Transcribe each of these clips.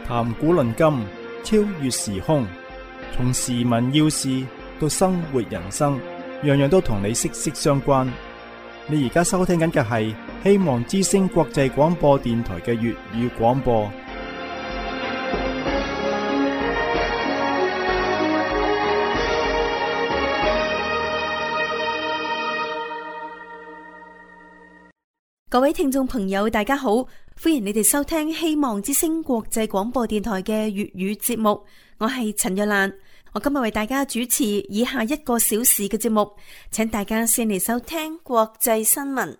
談古論今，超越時空，從時聞要事到生活人生，樣樣都同你息息相關。你而家收聽緊嘅係希望之聲國際廣播電台嘅粵語廣播。 各位聽眾朋友，大家好，歡迎你哋收聽希望之聲國際廣播電台嘅粵語節目。我係陳若蘭，我今日為大家主持以下1個小時嘅節目，請大家先嚟收聽國際新聞。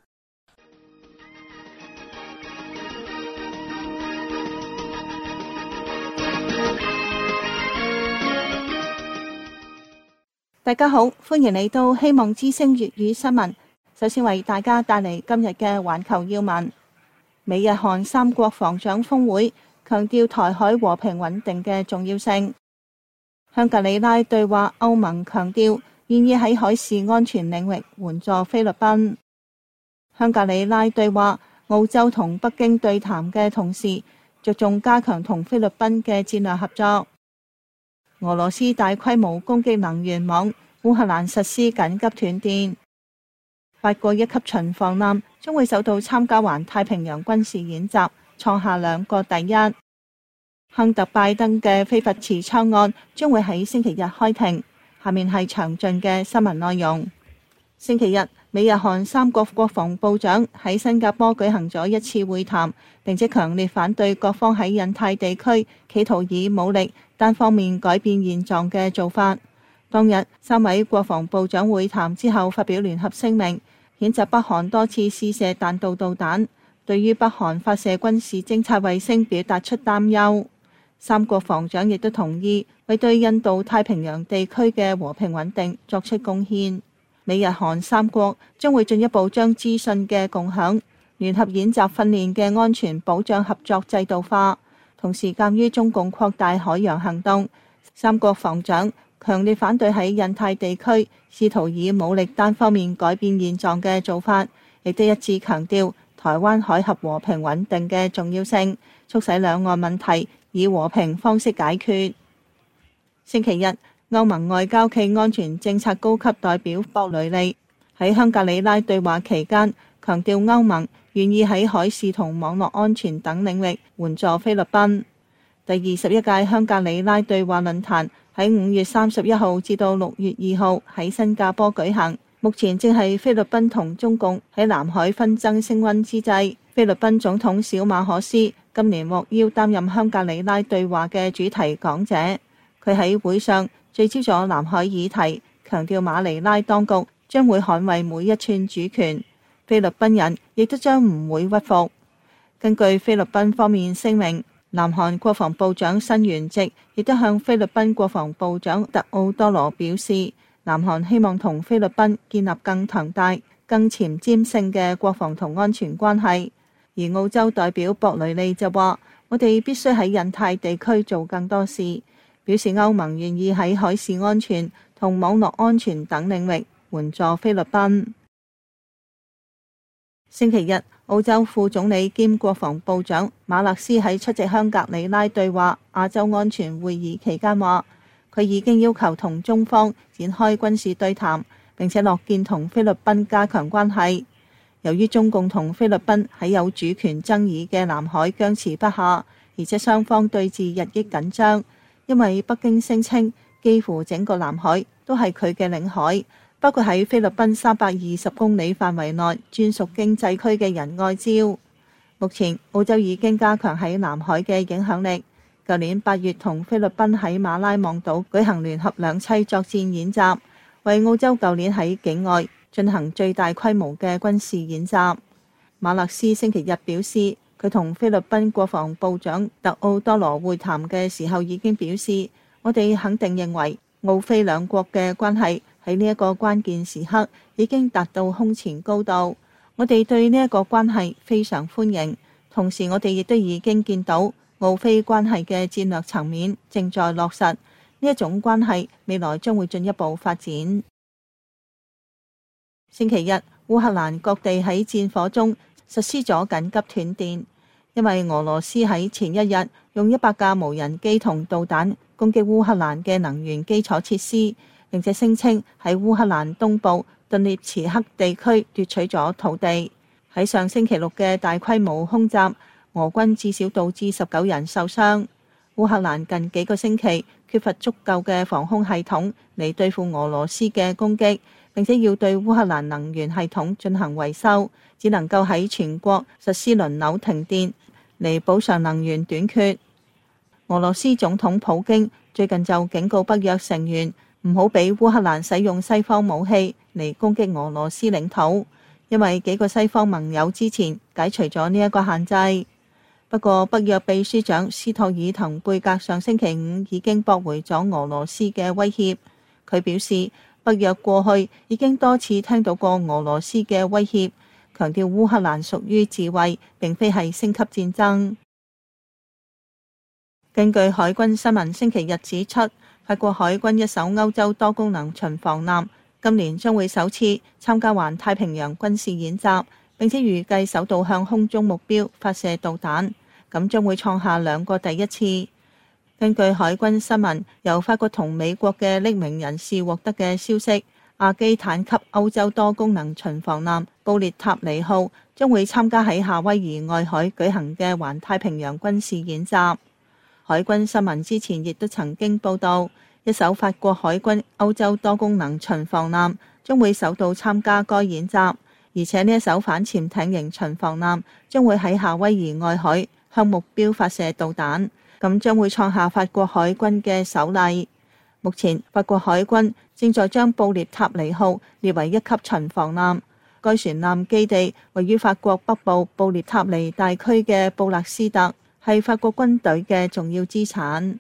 大家好，歡迎嚟到希望之聲粵語新聞。首先為大家帶嚟今日嘅環球要聞。美日韓3國防長峰會強調台海和平穩定嘅重要性。香格里拉對話，歐盟強調願意喺海事安全領域援助菲律賓。香格里拉對話，澳洲同北京對談嘅同時，着重加強同菲律賓嘅戰略合作。俄羅斯大規模攻擊能源網，烏克蘭實施緊急斷電。法國1級巡防艦將會首度參加環太平洋軍事演習，創下2個第一。亨特拜登嘅非法持槍案將會喺星期日開庭。下面係詳盡嘅新聞內容。星期日，美日韓3國國防部長喺新加坡舉行咗一次會談，並且強烈反對各方喺印太地區企圖以武力單方面改變現狀嘅做法。當日，3位國防部長會談之後發表聯合聲明，譴責北韓多次試射彈道導彈，對於北韓發射軍事偵察衛星表達出擔憂。3國防長亦都同意為對印度太平洋地區嘅和平穩定作出貢獻。美日韓3國將會進一步將資訊嘅共享、聯合演習訓練嘅安全保障合作制度化，同時鑑於中共擴大海洋行動，3國防長強烈反對喺印太地區試圖以武力單方面改變現狀嘅做法，亦都一致強調台灣海峽和平穩定嘅重要性，促使兩岸問題以和平方式解決。星期日，歐盟外交暨安全政策高級代表博雷利喺香格里拉對話期間，強調歐盟願意喺海事同網絡安全等領域援助菲律賓。第21屆香格里拉對話論壇喺5月31號至到6月2號喺新加坡舉行，目前正係菲律賓同中共喺南海紛爭升溫之際。菲律賓總統小馬可斯今年獲邀擔任香格里拉對話嘅主題講者，佢喺會上聚焦咗南海議題，強調馬尼拉當局將會捍衛每一寸主權，菲律賓人亦都將唔會屈服。根據菲律賓方面聲明，南韓國防部長申元植亦都向菲律賓國防部長特奧多羅表示，南韓希望同菲律賓建立更強大、更前瞻性嘅國防同安全關係。而澳洲代表博雷利就話，我哋必須喺印太地區做更多事，表示歐盟願意喺海事安全同網絡安全等領域援助菲律賓。星期日，澳洲副總理兼國防部長馬勒斯喺出席香格里拉對話亞洲安全會議期間話，佢已經要求同中方展開軍事對談，並且樂見同菲律賓加強關係。由於中共同菲律賓喺有主權爭議嘅南海僵持不下，而且雙方對峙日益緊張，因為北京聲稱幾乎整個南海都係佢嘅領海，包括喺菲律賓320公里範圍內專屬經濟區嘅仁愛礁。目前澳洲已經加強喺南海嘅影響力，舊年8月同菲律賓喺馬拉望島舉行聯合兩棲作戰演習，為澳洲舊年喺境外進行最大規模嘅軍事演習。馬勒斯星期日表示，佢同菲律賓國防部長特奧多羅會談嘅時候已經表示，我哋肯定認為澳菲兩國嘅關係喺呢一個關鍵時刻已經達到空前高度，我哋對呢一個關係非常歡迎，同時我哋亦都已經見到澳菲關係嘅戰略層面正在落實，呢一種關係未來將會進一步發展。星期日，烏克蘭各地喺戰火中實施咗緊急斷電， 因為俄羅斯喺前一日用100架無人機同導彈攻擊烏克蘭嘅能源基礎設施，並且聲稱喺烏克蘭東部頓涅茨克地區奪取咗土地。喺上星期六嘅大規模空襲，俄軍至少導致19人受傷。烏克蘭近幾個星期缺乏足夠嘅防空系統嚟對付俄羅斯嘅攻擊，並且要對烏克蘭能源系統進行維修，只能夠喺全國實施輪流停電嚟補償能源短缺。俄羅斯總統普京最近就警告北約成員唔好俾烏克蘭使用西方武器嚟攻擊俄羅斯領土，因為幾個西方盟友之前解除咗呢一個限制。不過北約秘書長斯托爾滕貝格上星期五已經駁回咗俄羅斯嘅威脅。佢表示，北約過去已經多次聽到過俄羅斯嘅威脅，強調烏克蘭屬於自衛，並非係升級戰爭。根據海軍新聞星期日指出，法國海軍一艘歐洲多功能巡防艦今年將會首次參加環太平洋軍事演習，並且預計首度向空中目標發射導彈，咁將會創下2個第一次。根據海軍新聞由法國同美國嘅匿名人士獲得嘅消息，亞基坦級歐洲多功能巡防艦布列塔尼號將會參加喺夏威夷外海舉行嘅環太平洋軍事演習。海軍新聞之前亦都曾經報道，一艘法國海軍歐洲多功能巡防艦將會首度參加該演習，而且呢一艘反潛艇型巡防艦將會喺夏威夷外海向目標發射導彈，咁將會創下法國海軍嘅首例。目前法國海軍正在將布列塔尼號列為1級巡防艦，該船艦基地位於法國北部布列塔尼大區嘅布勒斯特，係法國軍隊嘅重要資產。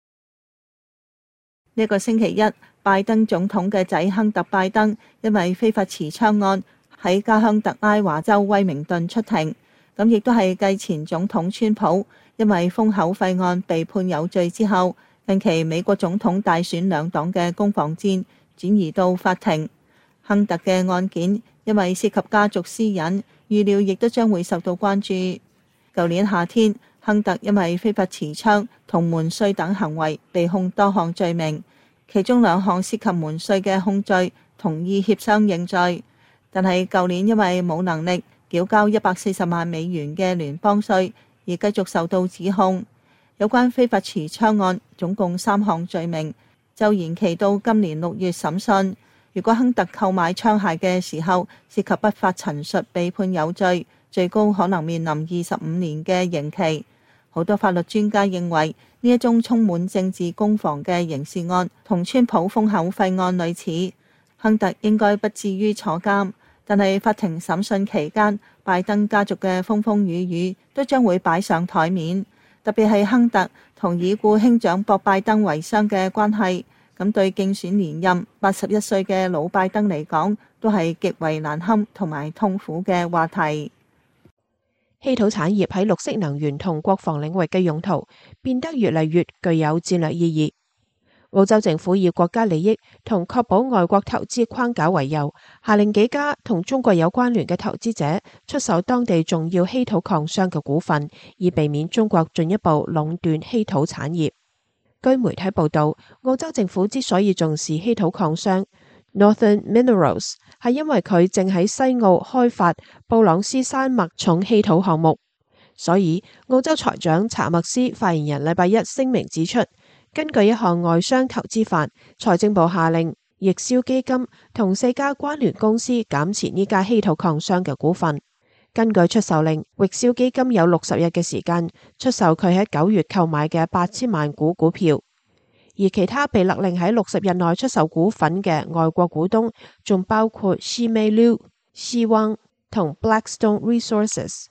呢個星期一，拜登總統嘅仔亨特拜登因為非法持槍案喺家鄉特拉華州威明頓出庭，咁亦都係繼前總統川普因為封口費案被判有罪之後，近期美國總統大選兩黨嘅攻防戰轉移到法庭。亨特嘅案件因為涉及家族私隱，預料亦都將會受到關注。舊年夏天，亨特因為非法持槍同瞞稅等行為被控多項罪名，其中2項涉及瞞稅嘅控罪，同意協商認罪。但係舊年因為冇能力繳交140萬美元嘅聯邦稅，而繼續受到指控。有關非法持槍案總共3項罪名，就延期到今年6月審訊。如果亨特購買槍械嘅時候涉及不法陳述被判有罪，最高可能面臨25年嘅刑期。好多法律專家認為呢一宗充滿政治攻防嘅刑事案同川普封口費案類似，亨特應該不至於坐監，但係法庭審訊期間，拜登家族嘅風風雨雨都將會擺上台面，特別係亨特同已故兄長博拜登遺孀嘅關係，咁對競選連任81歲嘅老拜登嚟講，都係極為難堪同埋痛苦嘅話題。 稀土產業喺綠色能源同國防領域嘅用途變得越嚟越具有戰略意義。澳洲政府以國家利益同確保外國投資框架為由，下令幾家同中國有關聯嘅投資者出售當地重要稀土礦商嘅股份，以避免中國進一步壟斷稀土產業。據媒體報道，澳洲政府之所以重視稀土礦商Northern Minerals， 係因為佢正喺西澳開發布朗斯山脈重稀土項目，所以澳洲財長查默斯發言人禮拜一聲明指出，根據一項外商投資法，財政部下令易消基金同4家關聯公司減持呢家稀土礦商嘅股份。根據出售令，易消基金有60日嘅時間出售佢喺9月購買嘅8000萬股股票。而其他被勒令喺60日內出售股份嘅外國股東，仲包括 Shimelu、Shewang 同 Blackstone Resources。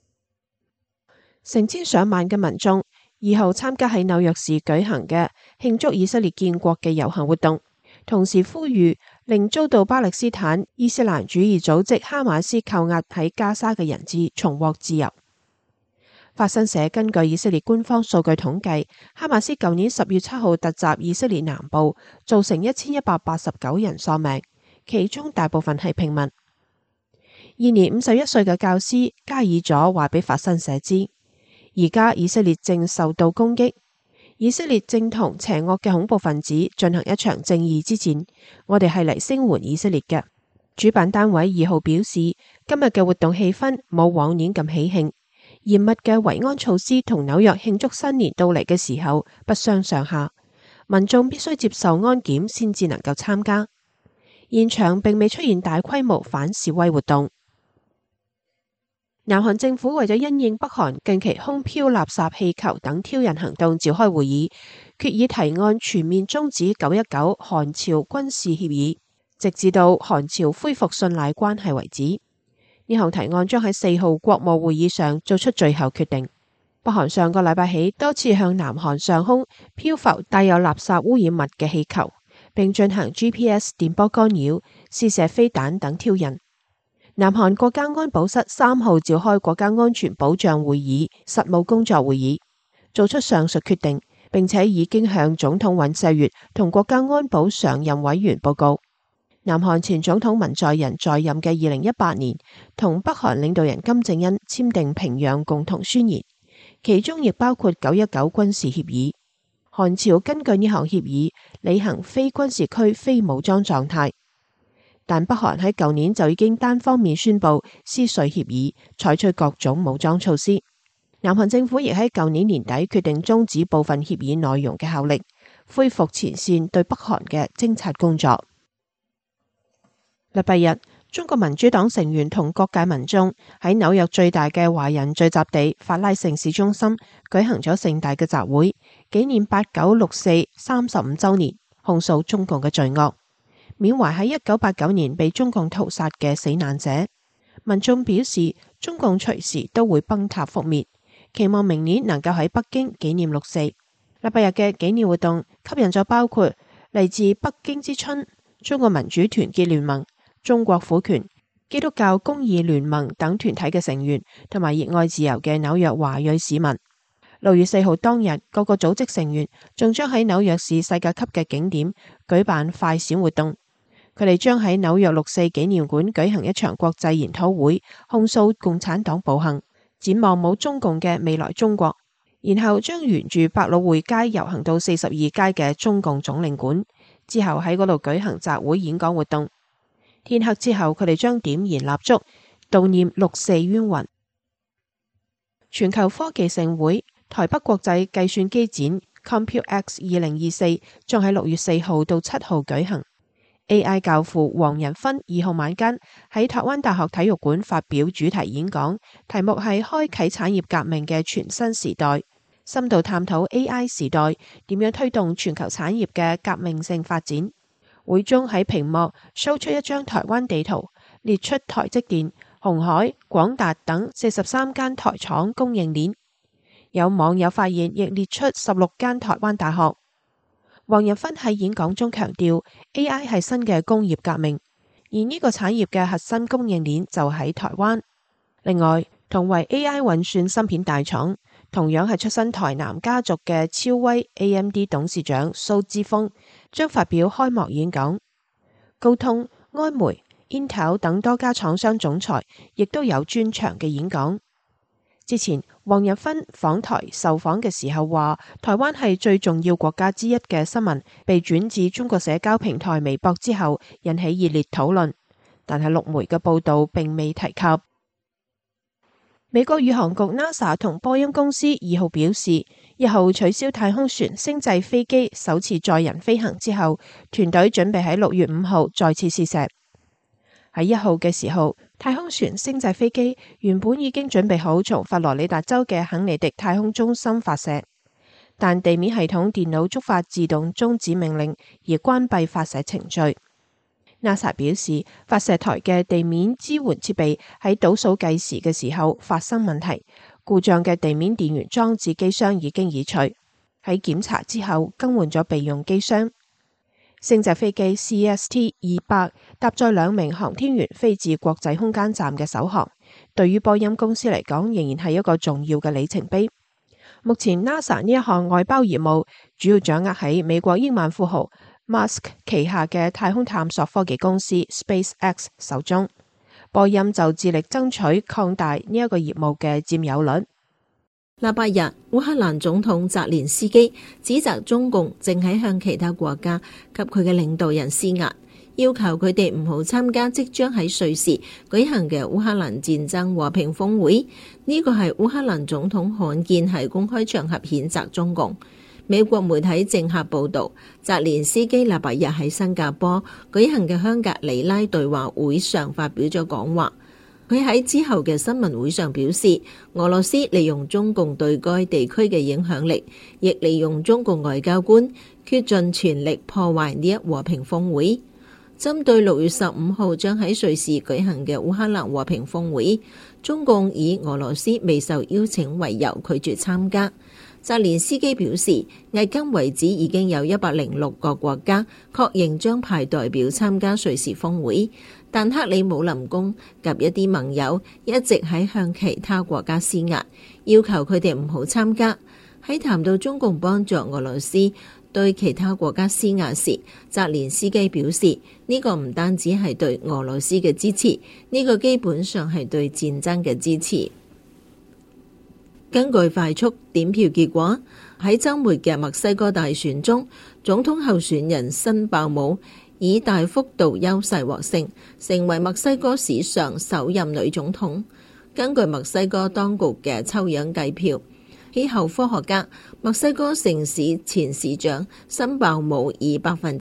成千上萬嘅民眾2號參加喺紐約市舉行嘅慶祝以色列建國嘅遊行活動，同時呼籲令遭到巴勒斯坦伊斯蘭主義組織哈馬斯扣押喺加沙嘅人質重獲自由。法新社根據以色列官方數據統計，哈馬斯舊年10月7號突襲以色列南部，造成1189人喪命，其中大部分係平民。現年51歲嘅教師加爾佐話俾法新社知， 而家以色列正受到攻擊，以色列正同邪惡嘅恐怖分子進行一場正義之戰，我哋係嚟聲援以色列嘅。主辦單位2號表示，今日嘅活動氣氛冇往年咁喜慶，嚴密嘅維安措施同紐約慶祝新年到嚟嘅時候不相上下，民眾必須接受安檢先至能夠參加。現場並未出現大規模反示威活動。南韓政府為咗因應北韓近期空飄垃圾氣球等挑釁行動召開會議，決議提案全面終止919韓朝軍事協議，直至到韓朝恢復信賴關係為止。呢項提案將喺4號國務會議上做出最後決定。北韓上個禮拜起多次向南韓上空漂浮帶有垃圾污染物嘅氣球，並進行 GPS 電波干擾、試射飛彈等挑釁。南韓國家安保室3號召開國家安全保障會議實務工作會議，做出上述決定，並且已經向總統尹錫悅同國家安保常任委員報告。南韓前總統文在寅在任嘅2018年，同北韓領導人金正恩簽訂平壤共同宣言，其中亦包括919軍事協議。韓朝根據呢項協議履行非軍事區非武裝狀態。但北韓喺舊年就已經單方面宣布撕碎協議，採取各種武裝措施。南韓政府亦喺舊年年底決定終止部分協議內容嘅效力，恢復前線對北韓嘅偵察工作。禮拜日，中國民主黨成員同各界民眾喺紐約最大嘅華人聚集地法拉盛市中心舉行咗盛大嘅集會，紀念8964 35週年，控訴中共嘅罪惡，緬懷喺1989年被中共屠殺嘅死難者。民眾表示，中共隨時都會崩塌覆滅，期望明年能夠喺北京紀念6·4。禮拜日嘅紀念活動吸引咗包括嚟自北京之春、中國民主團結聯盟、中國婦權、基督教公義聯盟等團體嘅成員，同埋熱愛自由嘅紐約華裔市民。6月4號當日，各個組織成員仲將喺紐約市世界級嘅景點舉辦快閃活動。佢哋將喺紐約6·4紀念館舉行一場國際研討會，控訴共產黨暴行，展望冇中共嘅未來中國。然後將沿住百老匯街遊行到42街嘅中共總領館，之後喺嗰度舉行集會演講活動。天黑之後，佢哋將點燃蠟燭，悼念6·4冤魂。全球科技盛會台北國際計算機展 Computex 2024將喺6月4號到7號舉行。AI 教父黃仁勳2號晚間喺台灣大學體育館發表主題演講，題目係開啟產業革命嘅全新時代，深度探討 AI 時代點樣推動全球產業嘅革命性發展。會中喺屏幕 show 出一張台灣地圖，列出台積電、鴻海、廣達等43間台廠供應鏈。有網友發現亦列出16間台灣大學。黃仁勳喺演講中強調 AI 係新嘅工業革命，而呢個產業嘅核心供應鏈就喺台灣。另外，同為 AI 運算芯片大廠，同樣係出身台南家族嘅超威 AMD 董事長蘇之峰將發表開幕演講。高通、安培、Intel 等多家廠商總裁亦都有專場嘅演講。之前黃仁勳訪台受訪嘅時候話，台灣係最重要國家之一嘅新聞被轉至中國社交平台微博之後，引起熱烈討論，但係陸媒嘅報道並未提及。美國宇航局 NASA 同波音公司2號表示，1號取消太空船星際飛機首次載人飛行之後，團隊準備喺6月5號再次試射。喺1號嘅時候，太空船星際飛機原本已經準備好從佛羅里達州嘅肯尼迪太空中心發射，但地面系統電腦觸發自動終止命令而關閉發射程序。NASA 表示，發射台嘅地面支援設備喺倒數計時嘅時候發生問題，故障嘅地面電源裝置機箱已經移除，喺檢查之後更換咗備用機箱。星際飛機 CST-200 搭載2名航天員飛至國際空間站嘅首航，對於波音公司嚟講仍然係一個重要嘅里程碑。目前 NASA 呢一項外包業務主要掌握喺美國億萬富豪 Musk 旗下嘅太空探索科技公司 SpaceX 手中，波音就致力爭取擴大呢一個業務嘅佔有率。 禮拜日，烏克蘭總統澤連斯基指責中共正喺向其他國家及佢嘅領導人施壓，要求佢哋唔好參加即將喺瑞士舉行嘅烏克蘭戰爭和平峰會。呢個係烏克蘭總統罕見喺公開場合譴責中共。美國媒體政客報導，澤連斯基禮拜日喺新加坡舉行嘅香格里拉對話會上發表咗講話。佢喺之後嘅新聞會上表示，俄羅斯利用中共對該地區嘅影響力，亦利用中共外交官，竭盡全力破壞呢一和平峰會。針對6月15號將喺瑞士舉行嘅烏克蘭和平峰會，中共以俄羅斯未受邀請為由拒絕參加。澤連斯基表示，迄今為止已經有106個國家確認將派代表參加瑞士峰會，但克里姆林宮及一啲盟友一直喺向其他國家施壓，要求佢哋唔好參加。喺談到中共幫助俄羅斯對其他國家施壓時，澤連斯基表示，呢個唔單止係對俄羅斯嘅支持，呢個基本上係對戰爭嘅支持。根據快速點票結果，喺週末嘅墨西哥大選中，總統候選人辛鮑姆以大幅度優勢獲勝，成為墨西哥史上首任女總統。根據墨西哥當局嘅抽樣計票，氣候科學家、墨西哥城市前市長辛鮑姆以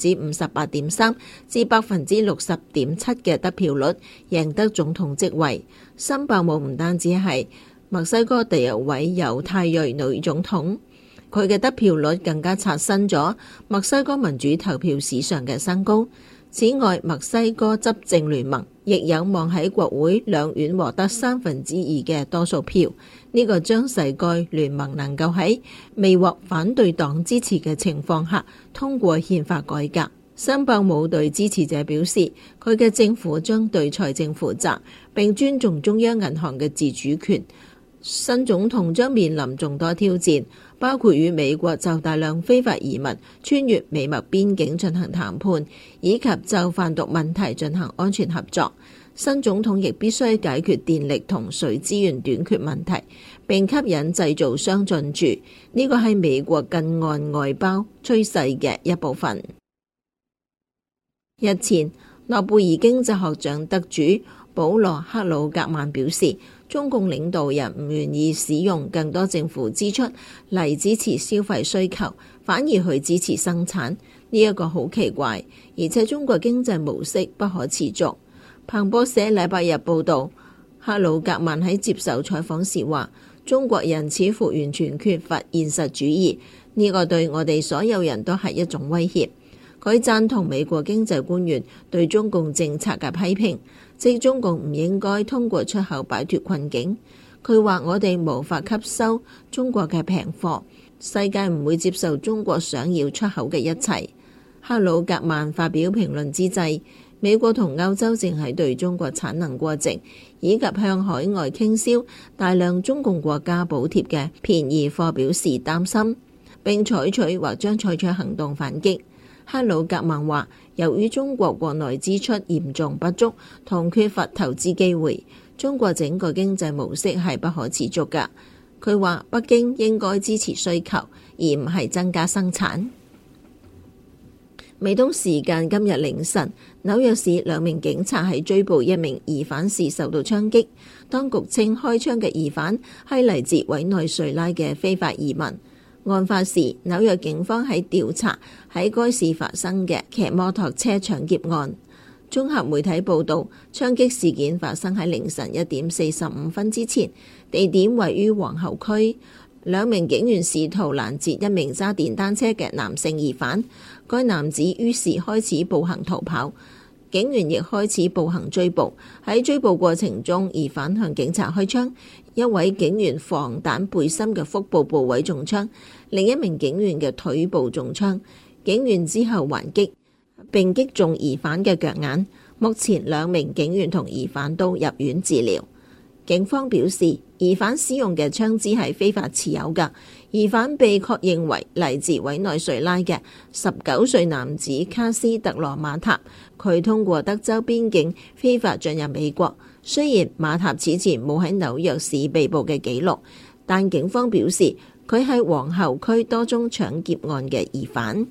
58.3% 至 60.7% 嘅得票率贏得總統職位。辛鮑姆唔單止係墨西哥第一位猶太裔女總統，佢嘅得票率更加刷新咗墨西哥民主投票史上嘅新高。此外，墨西哥執政聯盟亦有望喺國會兩院獲得2/3嘅多數票，呢個將使該聯盟能夠喺未獲反對黨支持嘅情況下通過憲法改革。辛鮑姆對支持者表示，佢嘅政府將對財政負責，並尊重中央銀行嘅自主權。新總統將面臨眾多挑戰，包括與美國就大量非法移民穿越美墨邊境進行談判，以及就販毒問題進行安全合作。新總統亦必須解決電力同水資源短缺問題，並吸引製造商進駐。呢個係美國近岸外包趨勢嘅一部分。日前，諾貝爾經濟學獎得主保羅克魯格曼表示，中共領導人唔願意使用更多政府支出嚟支持消費需求，反而去支持生產，呢一個好奇怪，而且中國經濟模式不可持續。彭博社禮拜日報導，克魯格曼喺接受採訪時話，中國人似乎完全缺乏現實主義，呢個對我哋所有人都係一種威脅。佢贊同美國經濟官員對中共政策嘅批評，即中共唔應該通過出口擺脫困境。佢話我哋無法吸收中國嘅平貨，世界唔會接受中國想要出口嘅一切。克魯格曼發表評論之際，美國同歐洲正係對中國產能過剩以及向海外傾銷大量中共國家補貼嘅便宜貨表示擔心，並採取或將採取行動反擊。克魯格曼話，由於中國國內支出嚴重不足同缺乏投資機會，中國整個經濟模式係不可持續㗎。佢話北京應該支持需求，而唔係增加生產。美東時間今日凌晨，紐約市2名警察喺追捕一名疑犯時受到槍擊，當局稱開槍嘅疑犯係嚟自委內瑞拉嘅非法移民。案發時，紐約警方喺調查喺該市發生嘅騎摩托車搶劫案。綜合媒體報導，槍擊事件發生喺凌晨1點45分之前，地點位於皇后區。2名警員試圖攔截一名揸電單車嘅男性疑犯，該男子於是開始步行逃跑，警員亦開始步行追捕。喺追捕過程中，疑犯向警察開槍，一位警員防彈背心嘅腹部部位中槍，另一名警員嘅腿部中槍。警員之後還擊並擊中疑犯嘅腳眼。目前2名警員同疑犯都入院治療。警方表示，疑犯使用嘅槍支係非法持有㗎。疑犯被確認為嚟自委內瑞拉嘅19歲男子卡斯特羅馬塔，佢通過德州邊境非法進入美國。雖然馬塔此前冇喺紐約市被捕嘅記錄， 但警方表示佢係皇后區多宗搶劫案嘅疑犯。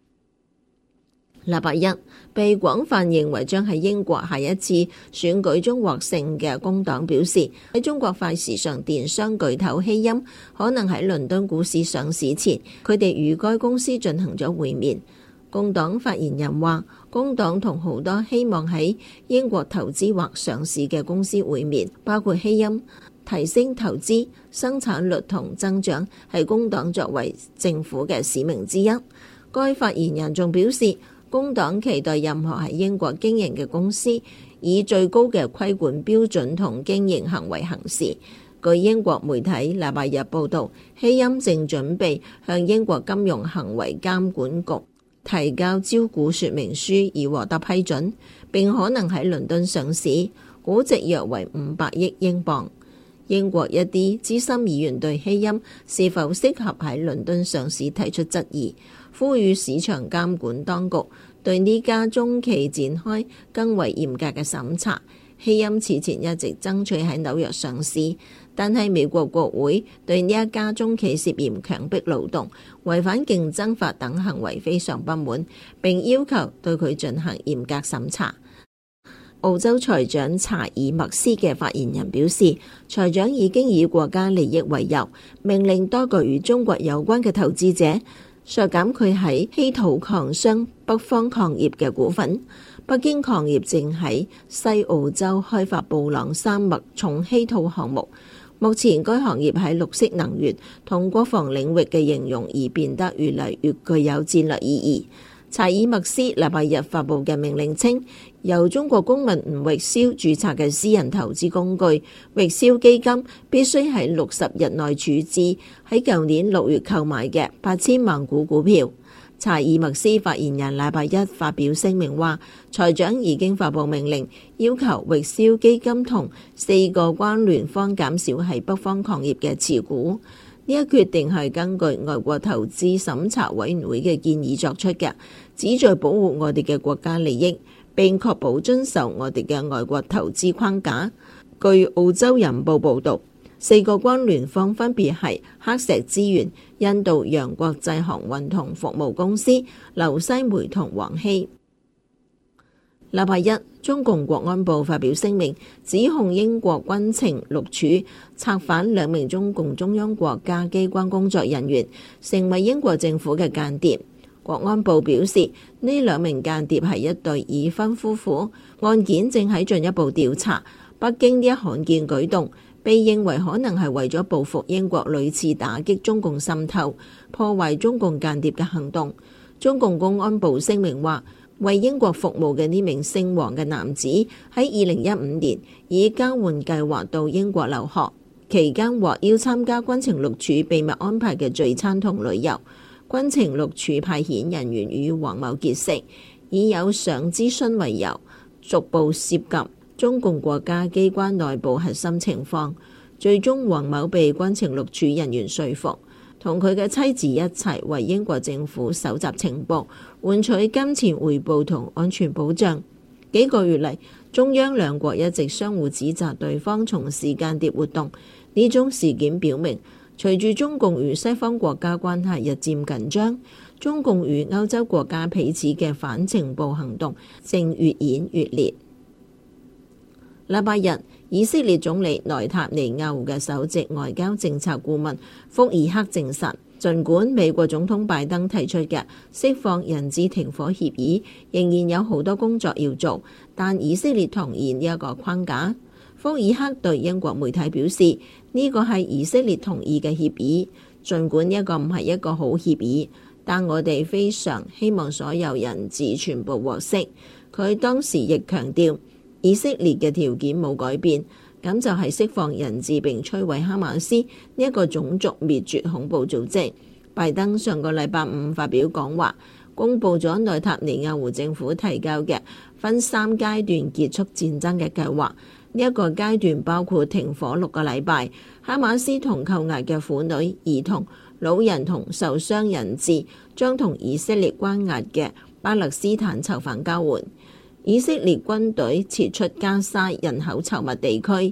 禮拜一，被廣泛認為將喺英國下一次選舉中獲勝嘅工黨表示，喺中國快時尚電商巨頭希欽可能喺倫敦股市上市前，佢哋與該公司進行咗會面。工黨發言人話，工黨同好多希望喺英國投資或上市嘅公司會面，包括希欽。提升投資、生產率同增長係工黨作為政府嘅使命之一。該發言人仲表示，工黨期待任何喺英國經營嘅公司以最高嘅規管標準同經營行為行事。據英國媒體禮拜日報導，希欽正準備向英國金融行為監管局提交招股說明書以獲得批准，並可能喺倫敦上市，估值約為500億英鎊。英國一啲資深議員對希欽是否適合喺倫敦上市提出質疑，呼籲市場監管當局對呢家中企展開更為嚴格嘅審查。希欽此前一直爭取喺紐約上市，但係美國國會對呢一家中企涉嫌強迫勞動、違反競爭法等行為非常不滿，並要求對佢進行嚴格審查。澳洲財長查爾默斯嘅發言人表示，財長已經以國家利益為由，命令多個與中國有關嘅投資者削減佢喺稀土礦商北方礦業嘅股份。北京礦業正喺西澳洲開發布朗山脈重稀土項目，目前該行業喺綠色能源同國防領域嘅應用而變得越嚟越具有戰略意義。查爾默斯禮拜日發布嘅命令稱，由中國公民吳域霄註冊嘅私人投資工具域霄基金必須喺60日內處置喺舊年6月購買嘅8000萬股股票。查爾默斯發言人禮拜一發表聲明話，財長已經發布命令，要求域霄基金同4個關聯方減少喺北方礦業嘅持股。呢一決定係根據外國投資審查委員會嘅建議作出嘅，旨在保護我哋嘅國家利益，並確保遵守我哋嘅外國投資框架。據澳洲人報報導，4個關聯方分別係黑石資源、印度洋國際航運同服務公司、劉西梅同黃希。禮拜一，中共國安部發表聲明，指控英國軍情六處策反2名中共中央國家機關工作人員，成為英國政府嘅間諜。國安部表示，呢2名間諜係一對已婚夫婦，案件正喺進一步調查。北京呢一罕見舉動被認為可能係為咗報復英國屢次打擊中共滲透、破壞中共間諜嘅行動。中共公安部聲明話，為英國服務嘅呢名姓黃嘅男子喺2015年以交換計劃到英國留學，期間獲邀參加軍情六處秘密安排嘅聚餐同旅遊。軍情六處派遣人員與黃某結識，以有上諮詢為由，逐步涉及中共國家機關內部核心情況。最終黃某被軍情六處人員說服，同佢嘅妻子一齊為英國政府搜集情報，換取金錢回報同安全保障。幾個月嚟，中央兩國一直相互指責對方從事間諜活動。呢種事件表明，隨住中共與西方國家關係日漸緊張，中共與歐洲國家彼此嘅反情報行動正越演越烈。禮拜日，以色列總理內塔尼亞胡嘅首席外交政策顧問福爾克證實，儘管美國總統拜登提出嘅釋放人質停火協議仍然有好多工作要做，但以色列同意呢一個框架。福爾克對英國媒體表示，呢個係以色列同意嘅協議，儘管呢一個唔係一個好協議，但我哋非常希望所有人質全部獲釋。佢當時亦強調，以色列嘅條件冇改變，咁就係釋放人質並摧毀哈馬斯呢一個種族滅絕恐怖組織。拜登上個禮拜五發表講話，公佈咗內塔尼亞胡政府提交嘅分3階段結束戰爭嘅計劃。呢一個階段包括停火6個禮拜，哈馬斯同扣押嘅婦女、兒童、老人同受傷人質將同以色列關押嘅巴勒斯坦囚犯交換。以色列軍隊撤出加沙人口稠密地區，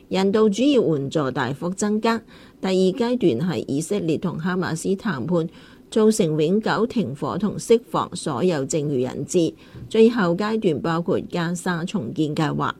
人道主義援助大幅增加。第二階段係以色列同哈馬斯談判，造成永久停火同釋放所有剩餘人質。最後階段包括加沙重建計劃。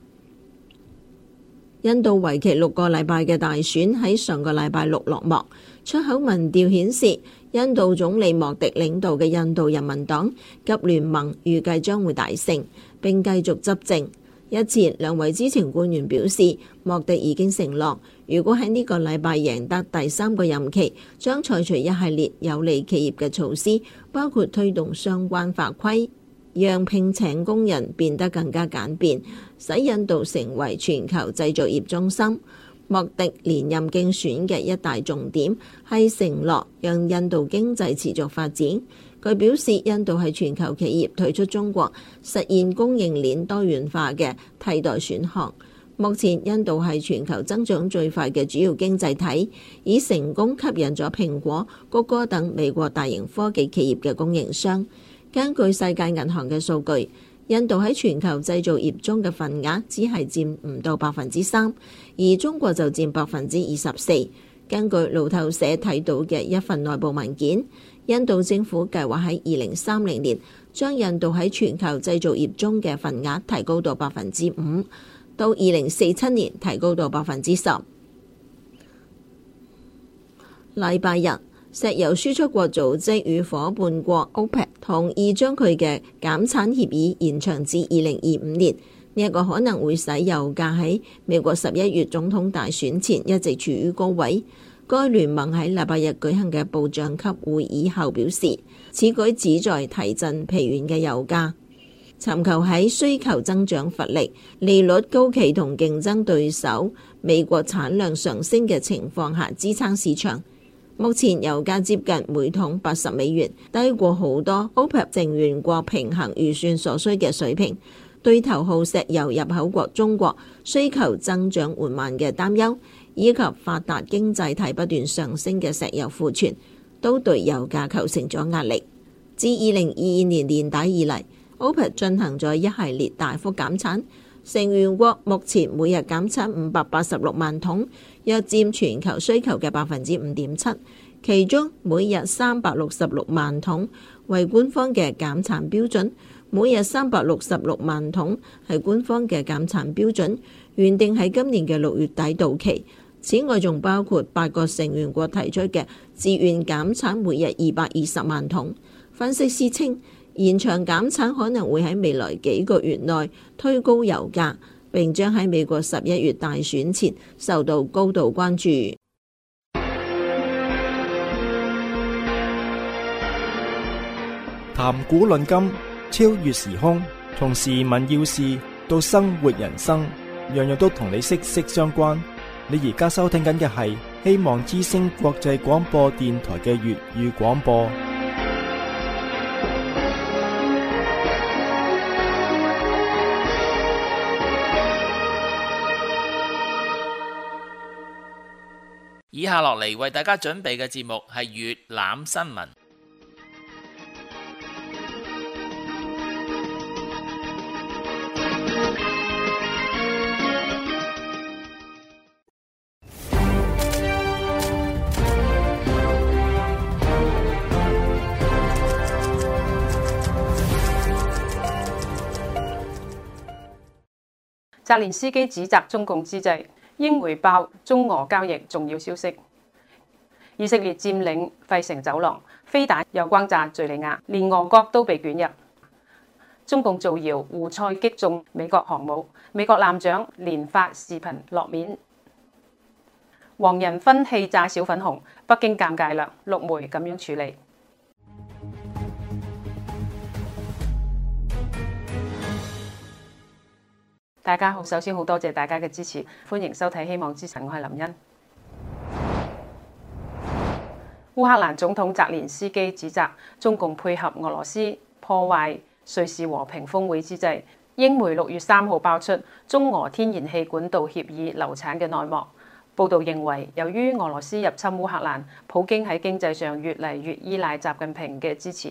印度為期6個禮拜嘅大選喺上個禮拜六落幕，出口民調顯示，印度總理莫迪領導嘅印度人民黨及聯盟預計將會大勝並繼續執政。日前，兩位知情官員表示，莫迪已經承諾，如果喺呢個禮拜贏得第3個任期，將採取一系列有利企業嘅措施，包括推動相關法規，讓聘請工人變得更加簡便，使印度成為全球製造業中心。莫迪連任競選嘅一大重點係承諾讓印度經濟持續發展。佢表示，印度係全球企業退出中國、實現供應鏈多元化嘅替代選項。目前，印度係全球增長最快嘅主要經濟體，已成功吸引咗蘋果、谷歌等美國大型科技企業嘅供應商。根據世界銀行嘅數據，印度喺全球製造業中嘅份額只係佔唔到3%，而中國就佔24%。根據路透社睇到嘅一份內部文件，印度政府計劃喺2030年將印度喺全球製造業中嘅份額提高到5%，到2047年提高到10%。禮拜日，石油輸出國組織與夥伴國 OPEC 同意將佢嘅減產協議延長至2025年。呢一個可能會使油價喺美國11月總統大選前一直處於高位。該聯盟喺禮拜日舉行嘅部長級會議後表示，此舉旨在提振疲軟嘅油價，尋求喺需求增長乏力、利率高企同競爭對手美國產量上升嘅情況下支撐市場。目前油價接近每桶$80，低過好多 OPEC 成員國平衡預算所需嘅水平。對頭號石油入口國中國需求增長緩慢嘅擔憂，以及發達經濟體不斷上升嘅石油庫存，都對油價構成咗壓力。自2022年年底以嚟，OPEC 進行咗一系列大幅減產，成員國目前每日減產586萬桶，約佔全球需求嘅5.7%，其中每日366萬桶為官方嘅減產標準。每日366萬桶係官方嘅減產標準，原定喺今年嘅6月底到期。此外，仲包括8個成員國提出嘅自願減產，每日220萬桶。分析師稱，延長減產可能會喺未來幾個月內推高油價，並將喺美國11月大選前受到高度關注。 談古論今，超越時空，從時聞要事到生活人生，樣樣都同你息息相關。你而家收聽緊嘅係希望之聲國際廣播電台嘅粵語廣播。 以下落嚟為大家準備嘅節目係粵覽新聞。 澤連斯基指責中共之際，英媒爆中俄交易重要消息。以色列佔領費城走廊，飛彈又轟炸敘利亞，連俄國都被捲入。中共造謠胡塞擊中美國航母，美國艦長連發視頻落面。黃仁勳氣炸小粉紅，北京尷尬啦，陸媒咁樣處理。大家好，首先好多謝大家嘅支持，歡迎收睇《希望之神》，我係林茵。烏克蘭總統澤連斯基指責中共配合俄羅斯破壞瑞士和平峰會之際，英媒6月3號爆出中俄天然氣管道協議流產嘅內幕。報道認為，由於俄羅斯入侵烏克蘭，普京喺經濟上越嚟越依賴習近平嘅支持。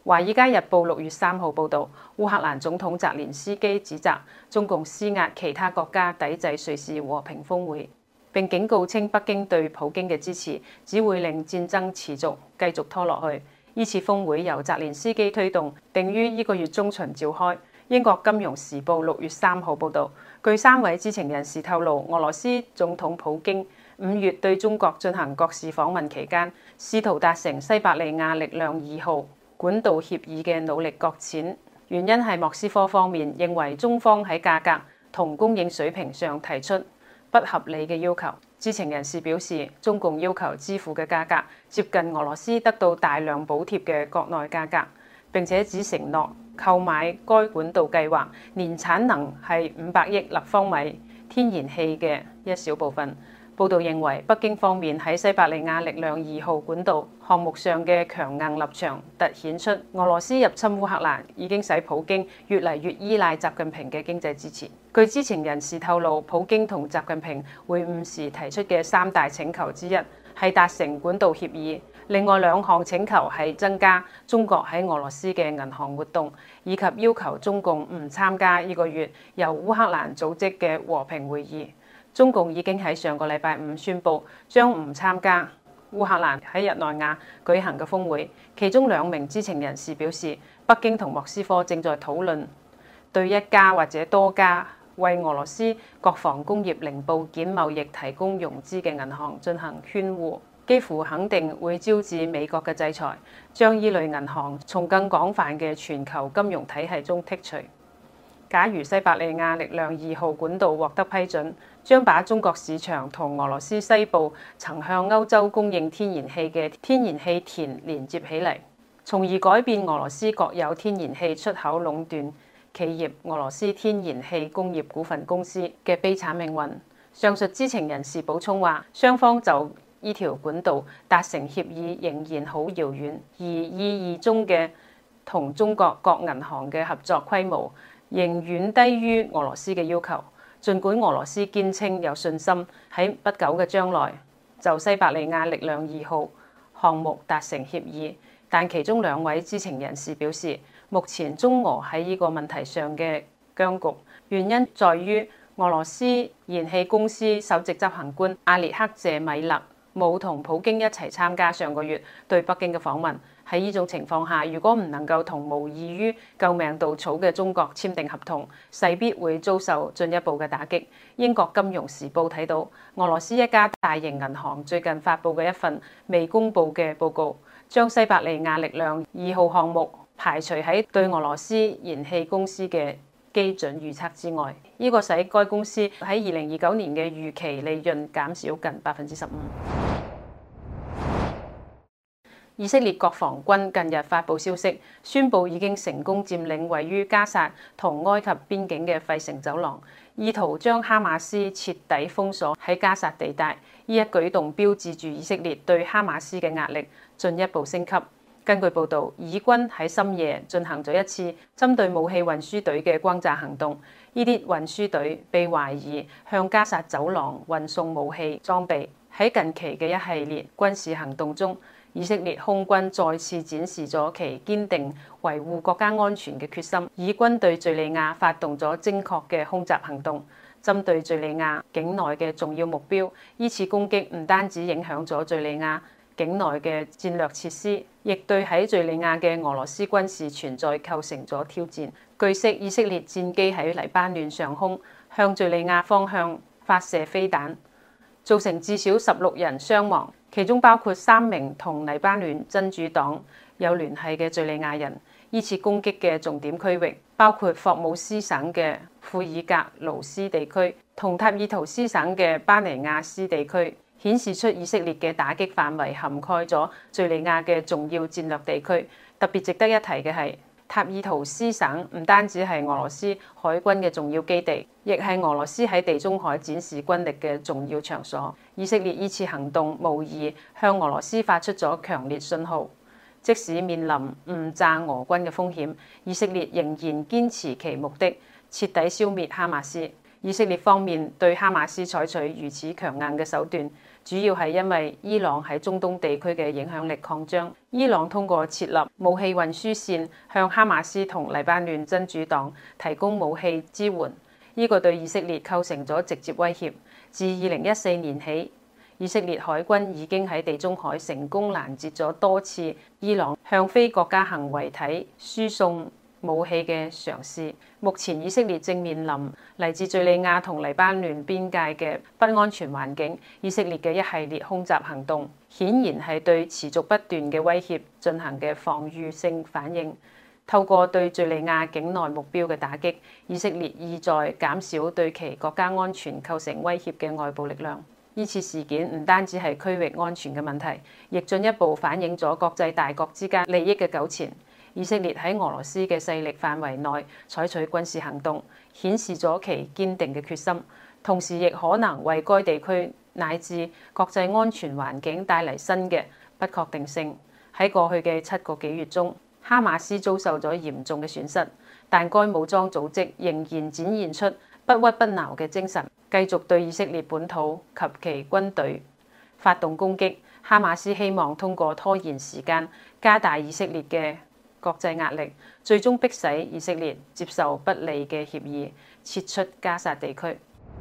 《華爾街日報》6月3號報導，烏克蘭總統澤連斯基指責中共施壓其他國家抵制瑞士和平峰會，並警告稱北京對普京嘅支持只會令戰爭持續繼續拖落去。呢次峰會由澤連斯基推動，定於呢個月中旬召開。英國金融時報6月3號報導，據3位知情人士透露，俄羅斯總統普京5月對中國進行國事訪問期間，試圖達成西伯利亞力量2號管道協議嘅努力擱淺，原因係莫斯科方面認為中方喺價格同供應水平上提出不合理嘅要求。知情人士表示，中共要求支付嘅價格接近俄羅斯得到大量補貼嘅國內價格，並且只承諾購買該管道計劃年產能係500億立方米天然氣嘅一小部分。報道認為，北京方面喺西伯利亞力量2號管道項目上嘅強硬立場，凸顯出俄羅斯入侵烏克蘭已經使普京越嚟越依賴習近平嘅經濟支持。據知情人士透露，普京同習近平會晤時提出嘅3大請求之一係達成管道協議，另外2項請求係增加中國喺俄羅斯嘅銀行活動，以及要求中共唔參加呢個月由烏克蘭組織嘅和平會議。中共已經喺上個禮拜5宣布將唔參加烏克蘭喺日內瓦舉行嘅峰會。其中2名知情人士表示，北京同莫斯科正在討論對一家或者多家為俄羅斯國防工業零部件貿易提供融資嘅銀行進行圈護，幾乎肯定會招致美國嘅制裁，將依類銀行從更廣泛嘅全球金融體系中剔除。假如西伯利亞力量2號管道獲得批准，將把中國市場同俄羅斯西部曾向歐洲供應天然氣嘅天然氣田連接起嚟，從而改變俄羅斯國有天然氣出口壟斷企業俄羅斯天然氣工業股份公司嘅悲慘命運。上述知情人士補充話，雙方就呢條管道達成協議仍然好遙遠，而意義中嘅同中國各銀行嘅合作規模仍遠低於俄羅斯嘅要求。儘管俄羅斯堅稱有信心喺不久嘅將來就西伯利亞力量2號項目達成協議，但其中2位知情人士表示，目前中俄喺呢個問題上嘅僵局，原因在於俄羅斯燃氣公司首席執行官阿列克謝米勒冇同普京一齊參加上個月對北京嘅訪問。喺呢種情況下，如果唔能夠同無異於救命稻草嘅中國簽訂合同，勢必會遭受進一步嘅打擊。英國金融時報睇到，俄羅斯一家大型銀行最近發布嘅一份未公佈嘅報告，將西伯利亞力量2號項目排除喺對俄羅斯燃氣公司嘅基準預測之外。呢個使該公司喺2029年嘅預期利潤減少近15%。以色列國防軍近日發布消息，宣布已經成功佔領位於加薩同埃及邊境嘅費城走廊，意圖將哈馬斯徹底封鎖喺加薩地帶。呢一舉動標誌住以色列對哈馬斯嘅壓力進一步升級。根據報導，以軍喺深夜進行咗一次針對武器運輸隊嘅轟炸行動，呢啲運輸隊被懷疑向加薩走廊運送武器裝備。喺近期嘅一系列軍事行動中，以色列空軍再次展示咗其堅定維護國家安全嘅決心。以軍對敘利亞發動咗精確嘅空襲行動，針對敘利亞境內嘅重要目標。呢次攻擊唔單止影響咗敘利亞境內嘅戰略設施，亦對喺敘利亞嘅俄羅斯軍事存在構成咗挑戰。據悉，以色列戰機喺黎巴嫩上空向敘利亞方向發射飛彈，造成至少16人傷亡，其中包括3名同黎巴嫩真主黨有聯繫嘅敘利亞人。呢次攻擊嘅重點區域包括霍姆斯省嘅庫爾格盧斯地區同塔爾圖斯省嘅巴尼亞斯地區，顯示出以色列嘅打擊範圍涵蓋咗敘利亞嘅重要戰略地區。特別值得一提嘅係，塔爾圖斯省唔單止係俄羅斯海軍嘅重要基地，亦係俄羅斯喺地中海展示軍力嘅重要場所。以色列呢次行動無疑向俄羅斯發出咗強烈信號，即使面臨誤炸俄軍嘅風險，以色列仍然堅持其目的，徹底消滅哈馬斯。 以色列方面對哈馬斯採取如此強硬嘅手段，主要係因為伊朗喺中東地區嘅影響力擴張。伊朗通過設立武器運輸線，向哈馬斯同黎巴嫩真主黨提供武器支援，呢個對以色列構成咗直接威脅。自2014年起，以色列海軍已經喺地中海成功攔截咗多次伊朗向非國家行為體輸送武器嘅嘗試。目前以色列正面臨嚟自敘利亞同黎巴嫩邊界嘅不安全環境，以色列嘅一系列空襲行動顯然係對持續不斷嘅威脅進行嘅防禦性反應。透過對敘利亞境內目標嘅打擊，以色列意在減少對其國家安全構成威脅嘅外部力量。呢次事件唔單止係區域安全嘅問題，亦進一步反映咗國際大國之間利益嘅糾纏。以色列喺俄羅斯嘅勢力範圍內採取軍事行動，顯示咗其堅定嘅決心，同時亦可能為該地區乃至國際安全環境帶嚟新嘅不確定性。喺過去嘅7個幾月中，哈馬斯遭受咗嚴重嘅損失，但該武裝組織仍然展現出不屈不撓嘅精神，繼續對以色列本土及其軍隊發動攻擊。哈馬斯希望通過拖延時間，加大以色列嘅國際壓力，最終迫使以色列接受不利嘅協議，撤出加薩地區。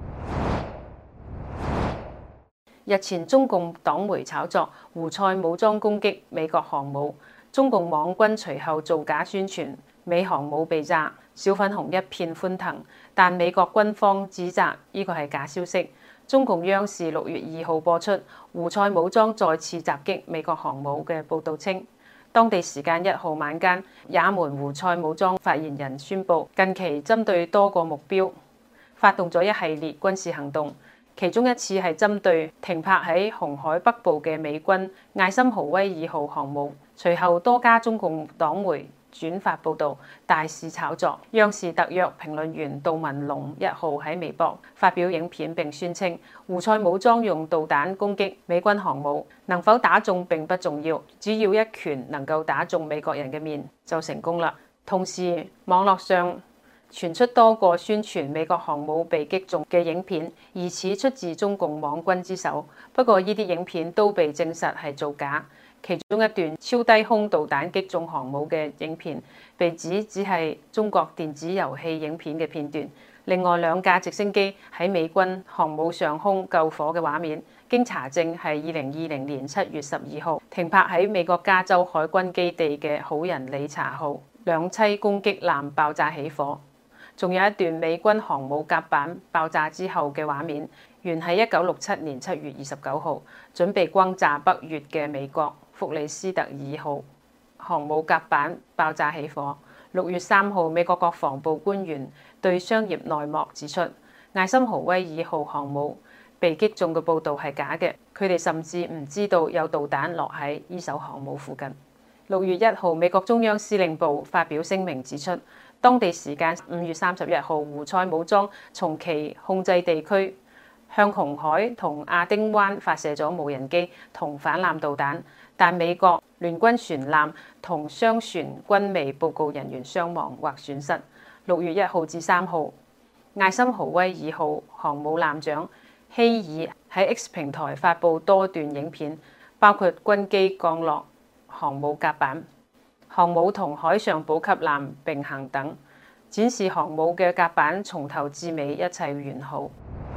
日前中共黨媒炒作胡塞武裝攻擊美國航母，中共網軍隨後造假宣傳美航母被炸，小粉紅一片歡騰，但美國軍方指責呢個係假消息。中共央視6月2號播出胡塞武裝再次襲擊美國航母嘅報導稱，當地時間1號晚間，也門胡塞武裝發言人宣布，近期針對多個目標發動咗一系列軍事行動，其中一次係針對停泊喺紅海北部嘅美軍艾森豪威爾號航母。隨後多家中共黨媒轉發報導，大肆炒作。央視特約評論員杜文龍1號喺微博發表影片並宣稱，胡塞武裝用導彈攻擊美軍航母，能否打中並不重要，只要一拳能夠打中美國人嘅面就成功啦。同時，網絡上傳出多個宣傳美國航母被擊中嘅影片，疑似出自中共網軍之手。不過呢啲影片都被證實係造假。其中一段超低空導彈擊中航母嘅影片，被指只係中國電子遊戲影片嘅片段。另外2架直升機喺美軍航母上空救火嘅畫面，經查證係2020年7月12號停泊喺美國加州海軍基地嘅好人理查號兩棲攻擊艦爆炸起火。仲有一段美軍航母甲板爆炸之後嘅畫面，原係1967年7月29號準備轟炸北越嘅美國福里斯特2號航母甲板爆炸起火。6月3號，美國國防部官員對商業內幕指出，艾森豪威爾號航母被擊中嘅報導係假嘅，佢哋甚至唔知道有導彈落喺呢艘航母附近。6月1號，美國中央司令部發表聲明指出，當地時間5月31號，胡塞武裝從其控制地區向紅海同亞丁灣發射咗無人機同反艦導彈，但美國聯軍船艦同商船均未報告人員傷亡或損失。6月1號至3號，艾森豪威爾號航母艦長希爾喺 X 平台發布多段影片，包括軍機降落航母甲板、航母同海上補給艦並行等，展示航母嘅甲板從頭至尾一切完好。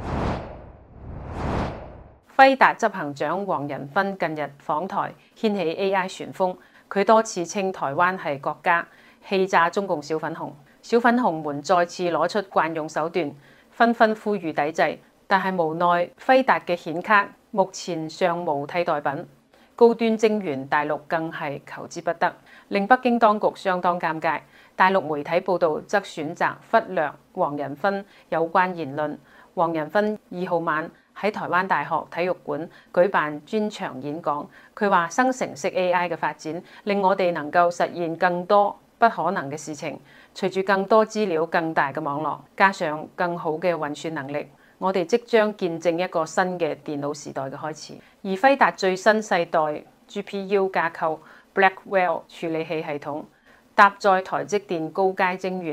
輝達執行長黃仁勳近日訪台，掀起 AI 旋風。佢多次稱台灣係國家，氣炸中共小粉紅。小粉紅們再次攞出慣用手段，紛紛呼籲抵制，但係無奈輝達嘅顯卡目前尚無替代品。高端晶圓大陸更係求之不得，令北京當局相當尷尬。大陸媒體報導則選擇忽略黃仁勳有關言論。黃仁勳2號晚喺台灣大學體育館舉辦專場演講，佢話生成式 AI 嘅發展令我哋能夠實現更多不可能嘅事情。隨住更多資料、更大嘅網絡，加上更好嘅運算能力，我哋即將見證一個新嘅電腦時代嘅開始。而輝達最新世代 GPU 架構 Blackwell 處理器系統搭載台積電高階晶圓，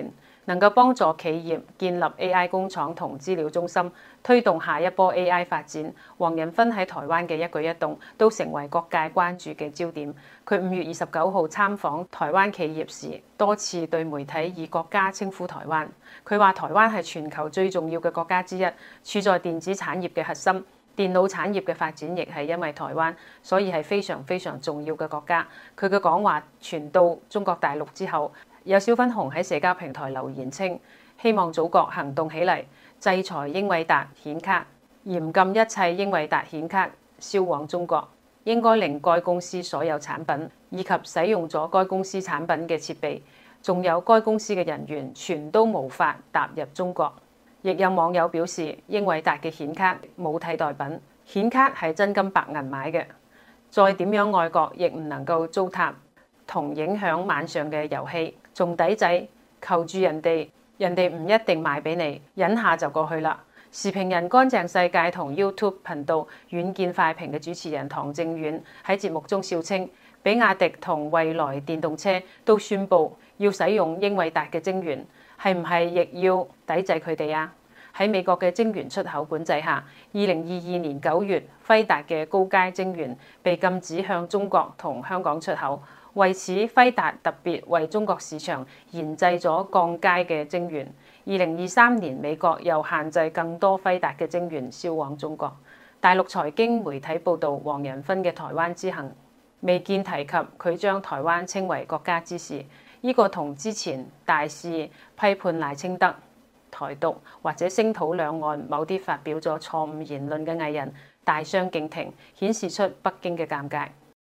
能夠幫助企業建立 AI 工廠同資料中心，推動下一波 AI 發展。黃仁勳喺台灣嘅一舉一動都成為各界關注嘅焦點。佢5月29號參訪台灣企業時，多次對媒體以國家稱呼台灣。佢話台灣係全球最重要嘅國家之一，處在電子產業嘅核心。電腦產業嘅發展亦係因為台灣，所以係非常非常重要嘅國家。佢嘅講話傳到中國大陸之後，有小粉紅喺社交平台留言稱，希望祖國行動起嚟，制裁英偉達顯卡，嚴禁一切英偉達顯卡銷往中國，應該令該公司所有產品以及使用咗該公司產品嘅設備，仲有該公司嘅人員，全都無法踏入中國。亦有網友表示，英偉達嘅顯卡冇替代品，顯卡係真金白銀買嘅，再點樣愛國亦唔能夠糟蹋同影響晚上嘅遊戲。仲抵仔求住人哋唔一定賣俾你，忍下就過去啦。時評人乾淨世界同 YouTube 頻道遠見快評嘅主持人唐正遠喺節目中笑稱，比亞迪同蔚來電動車都宣布要使用英偉達嘅晶圓，係唔係亦要抵制佢哋啊？喺美國嘅晶圓出口管制下，2022年9月，輝達嘅高階晶圓被禁止向中國同香港出口。為此，輝達特別為中國市場研製咗降階嘅晶圓。2023年，美國又限制更多輝達嘅晶圓銷往中國。大陸財經媒體報導，黃仁勳嘅台灣之行未見提及佢將台灣稱為國家之事，呢個同之前大肆批判賴清德、台獨或者聲討兩岸某啲發表咗錯誤言論嘅藝人大相徑庭，顯示出北京嘅尷尬。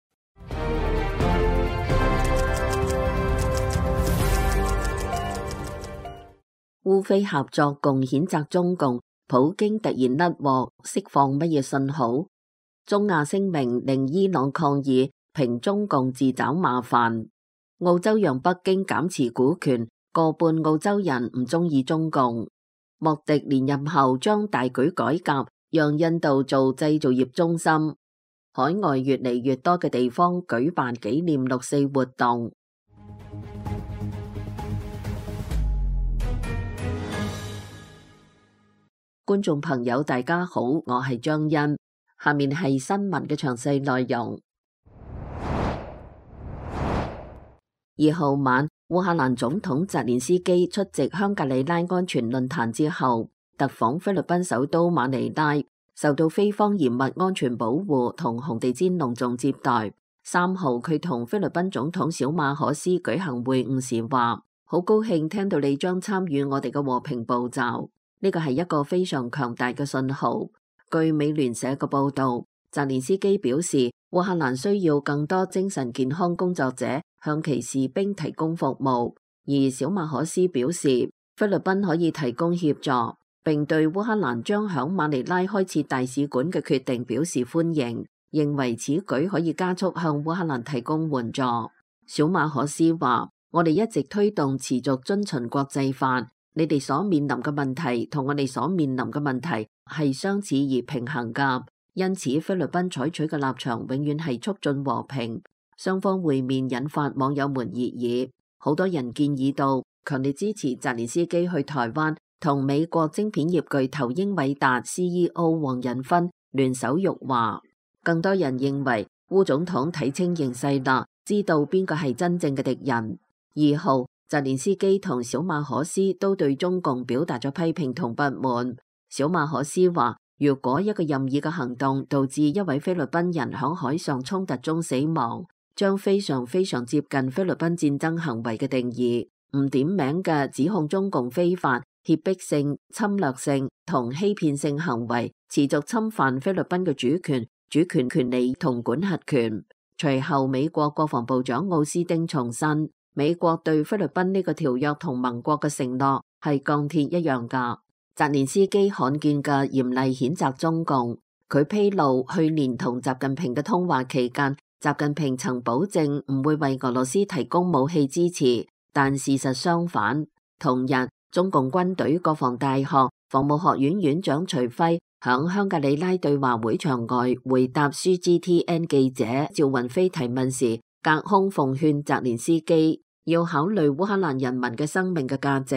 烏菲合作共譴責中共，普京突然甩鍋，釋放乜嘢信號？中亞聲明令伊朗抗議，評中共自找麻煩。澳洲讓北京減持股權，過半澳洲人唔中意中共。莫迪連任後將大舉改革，讓印度做製造業中心。海外越嚟越多嘅地方舉辦紀念6·4活動。觀眾朋友大家好，我係張欣，下面係新聞嘅詳細內容。2號晚，烏克蘭總統澤連斯基出席香格里拉安全論壇之後，特訪菲律賓首都馬尼拉，受到菲方嚴密安全保護同紅地毯隆重接待。3號，佢同菲律賓總統小馬可斯舉行會晤時話：好高興聽到你將參與我哋嘅和平步驟。呢個係一個非常強大嘅信號。據美聯社嘅報導，澤連斯基表示，烏克蘭需要更多精神健康工作者向其士兵提供服務。而小馬可斯表示，菲律賓可以提供協助，並對烏克蘭將響馬尼拉開設大使館嘅決定表示歡迎，認為此舉可以加速向烏克蘭提供援助。小馬可斯話：我哋一直推動持續遵循國際法。你哋所面臨嘅問題同我哋所面臨嘅問題係相似而平衡㗎，因此菲律賓採取嘅立場永遠係促進和平。雙方會面引發網友們熱議，好多人建議到強烈支持澤連斯基去台灣同美國晶片業巨頭英偉達 CEO 黃仁勳聯手辱華。更多人認為烏總統睇清形勢啦，知道邊個係真正嘅敵人。2號，澤連斯基同小馬可斯都對中共表達咗批評同不滿。小馬可斯話：如果一個任意嘅行動導致一位菲律賓人響海上衝突中死亡，將非常非常接近菲律賓戰爭行為嘅定義。唔點名嘅指控中共非法、脅迫性、侵略性同欺騙性行為，持續侵犯菲律賓嘅主權權利同管轄權。隨後，美國國防部長奧斯汀重申，美國對菲律賓呢個條約同盟國嘅承諾係鋼鐵一樣㗎。澤連斯基罕見嘅嚴厲譴責中共。佢披露去年同習近平嘅通話期間，習近平曾保證唔會為俄羅斯提供武器支持，但事實相反。同日，中共軍隊國防大學防務學院院長徐輝響香格里拉對話會場外回答 CGTN 記者趙雲飛提問時，隔空奉勸澤連斯基要考慮烏克蘭人民嘅生命嘅價值，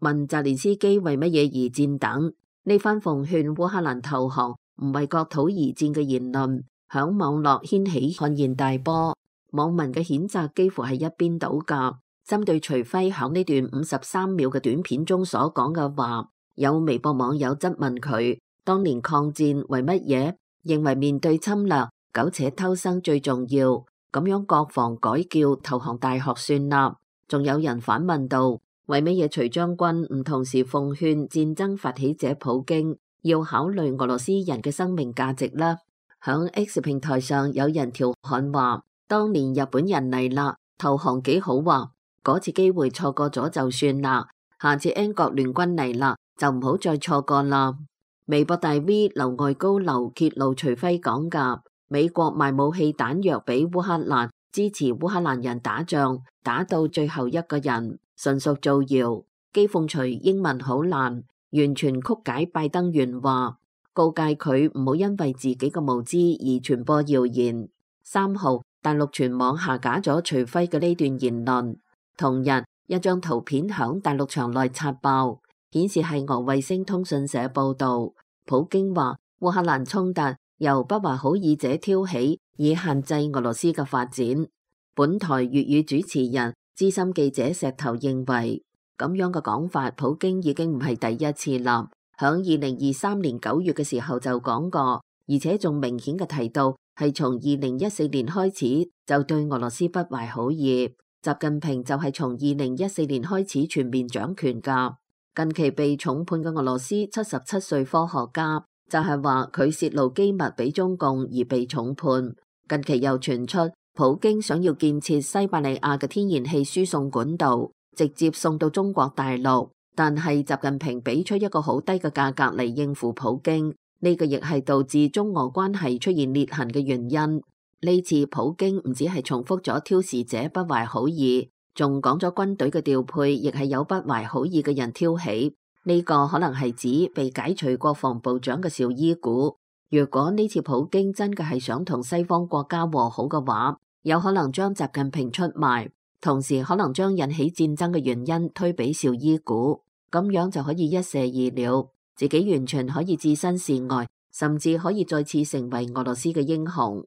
問澤連斯基為乜嘢而戰等。呢番奉勸烏克蘭投降唔為國土而戰嘅言論，響網絡掀起軒然大波。網民嘅譴責幾乎係一邊倒㗎。針對徐輝響呢段53秒嘅短片中所講嘅話，有微博網友質問佢當年抗戰為乜嘢？認為面對侵略，苟且偷生最重要，咁樣國防改叫投降大學算啦。仲有人反問道，為乜嘢徐將軍唔同時奉勸戰爭發起者普京要考慮俄羅斯人嘅生命價值呢？響 X 平台上有人調侃話，當年日本人嚟啦，投降幾好啊，嗰次機會錯過咗就算啦，下次英國聯軍嚟啦就唔好再錯過啦。微博大 V 劉外高樓揭露徐輝講㗎，美國賣武器彈藥俾烏克蘭，支持烏克蘭人打仗，打到最後一個人，純屬造謠。譏諷徐英文好爛，完全曲解拜登原話，告誡佢唔好因為自己嘅無知而傳播謠言。3號，大陸全網下架咗徐輝嘅呢段言論。同日，一張圖片響大陸牆內刷爆，顯示係俄衛星通訊社報道，普京話烏克蘭衝突由不懷好意者挑起，以限制俄羅斯嘅發展。本台粵語主持人資深記者石頭認為，咁樣嘅講法，普京已經唔係第一次啦。響2023年9月嘅時候就講過，而且仲明顯嘅提到係從2014年開始就對俄羅斯不懷好意。習近平就係從2014年開始全面掌權噶。近期被重判嘅俄羅斯77歲科學家就係話佢泄露機密俾中共而被重判。近期又傳出普京想要建設西伯利亞嘅天然氣輸送管道，直接送到中國大陸，但係習近平俾出一個好低嘅價格嚟應付普京，呢個亦係導致中俄關係出現裂痕嘅原因。呢次普京唔只係重複咗挑事者不懷好意，仲講咗軍隊嘅調配亦係有不懷好意嘅人挑起。呢個可能係指被解除國防部長嘅紹伊古。如果呢次普京真嘅係想同西方國家和好嘅話，有可能將習近平出賣，同時可能將引起戰爭嘅原因推俾紹伊古，咁樣就可以一射二了，自己完全可以置身事外，甚至可以再次成為俄羅斯嘅英雄。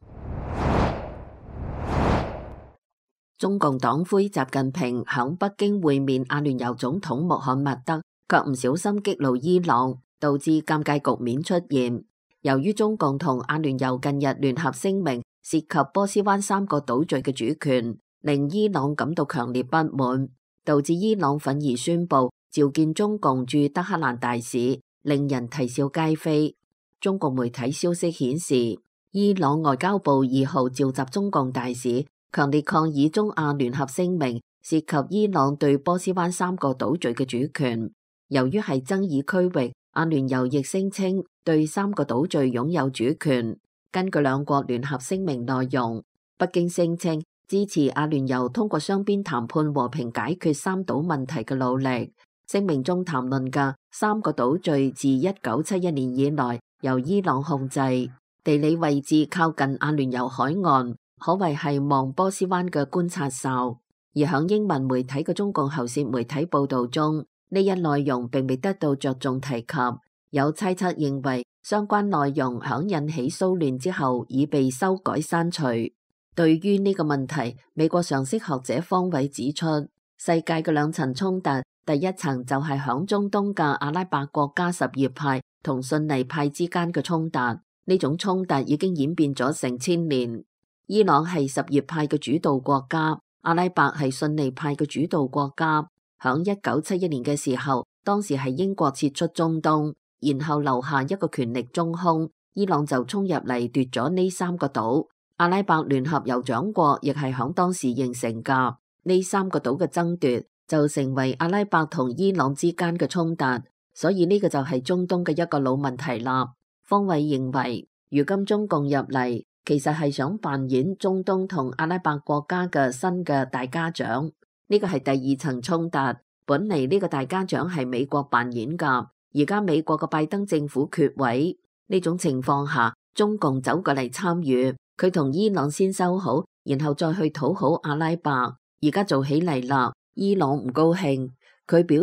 中共黨魁習近平響北京會面阿聯酋總統穆罕默德，卻唔小心激怒伊朗，導致尷尬局面出現。由於中共同阿聯酋近日聯合聲明涉及波斯灣3個島嶼嘅主權，令伊朗感到強烈不滿，導致伊朗憤而宣布召見中共駐德黑蘭大使，令人啼笑皆非。中共媒體消息顯示，伊朗外交部2號召集中共大使，強烈抗議中阿聯合聲明涉及伊朗對波斯灣3個島嶼嘅主權。由於係爭議區域，阿聯酋亦聲稱對3個島嶼擁有主權。根據兩國聯合聲明內容，北京聲稱支持阿聯酋通過雙邊談判和平解決3島問題嘅努力。聲明中談論嘅3個島嶼自1971年以來由伊朗控制，地理位置靠近阿聯酋海岸，可謂係望波斯灣嘅觀察哨。而響英文媒體嘅中共喉舌媒體報道中，呢一內容並未得到着重提及。有猜測認為相關內容響引起騷亂之後已被修改刪除。對於呢個問題，美國常識學者方偉指出，世界嘅兩層衝突，第一層就係響中東嘅阿拉伯國家什葉派同遜尼派之間嘅衝突，呢種衝突已經演變咗成千年。伊朗係什葉派嘅主導國家，阿拉伯係遜尼派嘅主導國家。響1971年嘅時候，當時係英國撤出中東，然後留下一個權力中空，伊朗就衝入嚟奪咗呢3個島。阿拉伯聯合酋長國亦係響當時形成噶，呢3個島嘅爭奪就成為阿拉伯同伊朗之間嘅衝突，所以呢個就係中東嘅一個老問題啦。方偉認為，如今中共入嚟，其實係想扮演中東同阿拉伯國家嘅新嘅大家長，呢個係第2層衝突。本嚟呢個大家長係美國扮演噶，而家美國嘅拜登政府缺位，呢種情況下，中共走過嚟參與，佢同伊朗先修好，然後再去討好阿拉伯。而家做起嚟啦，伊朗唔高興，佢表示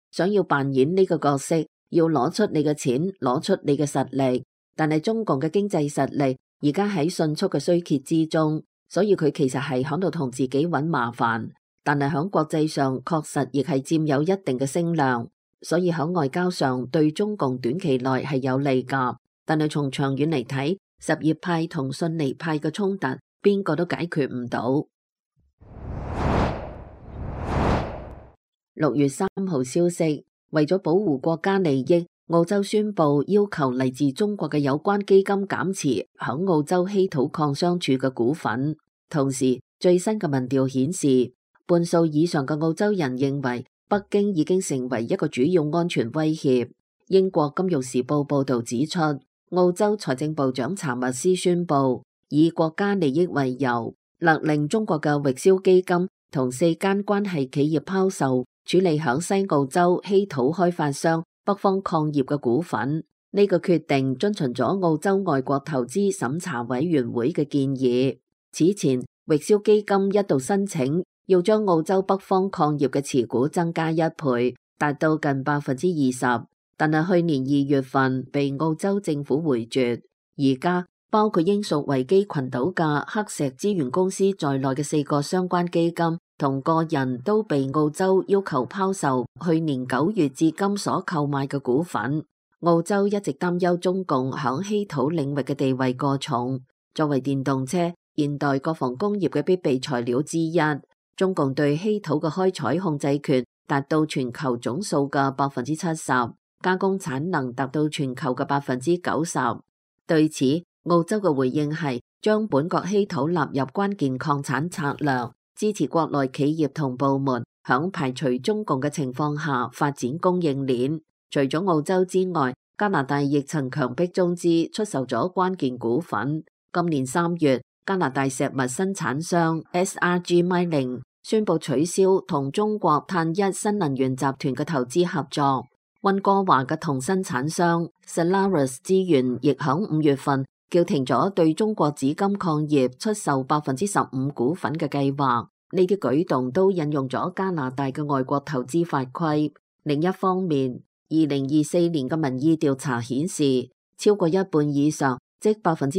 想要扮演呢個角色，要攞出你嘅錢，攞出你嘅實力。但係中共嘅經濟實力而家喺迅速嘅衰竭之中，所以佢其實係響度同自己揾麻煩。但係響國際上確實亦係佔有一定嘅聲量，所以響外交上對中共短期內係有利㗎。但係從長遠嚟睇，什葉派同遜尼派嘅衝突，邊個都解決唔到。6月3號消息，為咗保護國家利益，澳洲宣布要求嚟自中國嘅有關基金減持響澳洲稀土礦商處嘅股份。同時，最新嘅民調顯示，半數以上嘅澳洲人認為北京已經成為一個主要安全威脅。英國金融時報報導指出，澳洲財政部長查密斯宣布，以國家利益為由，勒令中國嘅域銷基金同4間關係企業拋售處理響西澳洲稀土開發商北方礦業嘅股份。呢個決定遵循咗澳洲外國投資審查委員會嘅建議。此前，域銷基金一度申請要將澳洲北方礦業嘅持股增加1倍，達到近20%，但係去年2月份被澳洲政府回絕。而家包括英屬維基群島嘅黑石資源公司在內嘅4個相關基金同個人都被澳洲要求拋售去年9月至今所購買嘅股份。澳洲一直擔憂中共響稀土領域嘅地位過重，作為電動車、現代國防工業嘅必備材料之一，中共對稀土嘅開採控制權達到全球總數嘅70%，加工產能達到全球嘅90%。對此，澳洲嘅回應係將本國稀土納入關鍵礦產策略，支持國內企業同部門響排除中共嘅情況下發展供應鏈。除咗澳洲之外，加拿大亦曾強迫中資出售咗關鍵股份。今年3月，加拿大石物生產商 SRG Mining 宣布取消同中國碳一新能源集團嘅投資合作。溫哥華嘅銅生產商 Solaris 資源亦響5月份叫停咗對中國紫金礦業出售15%股份嘅計劃。呢啲舉動都引用咗加拿大嘅外國投資法規。另一方面，2024年嘅民意調查顯示，超過一半以上，即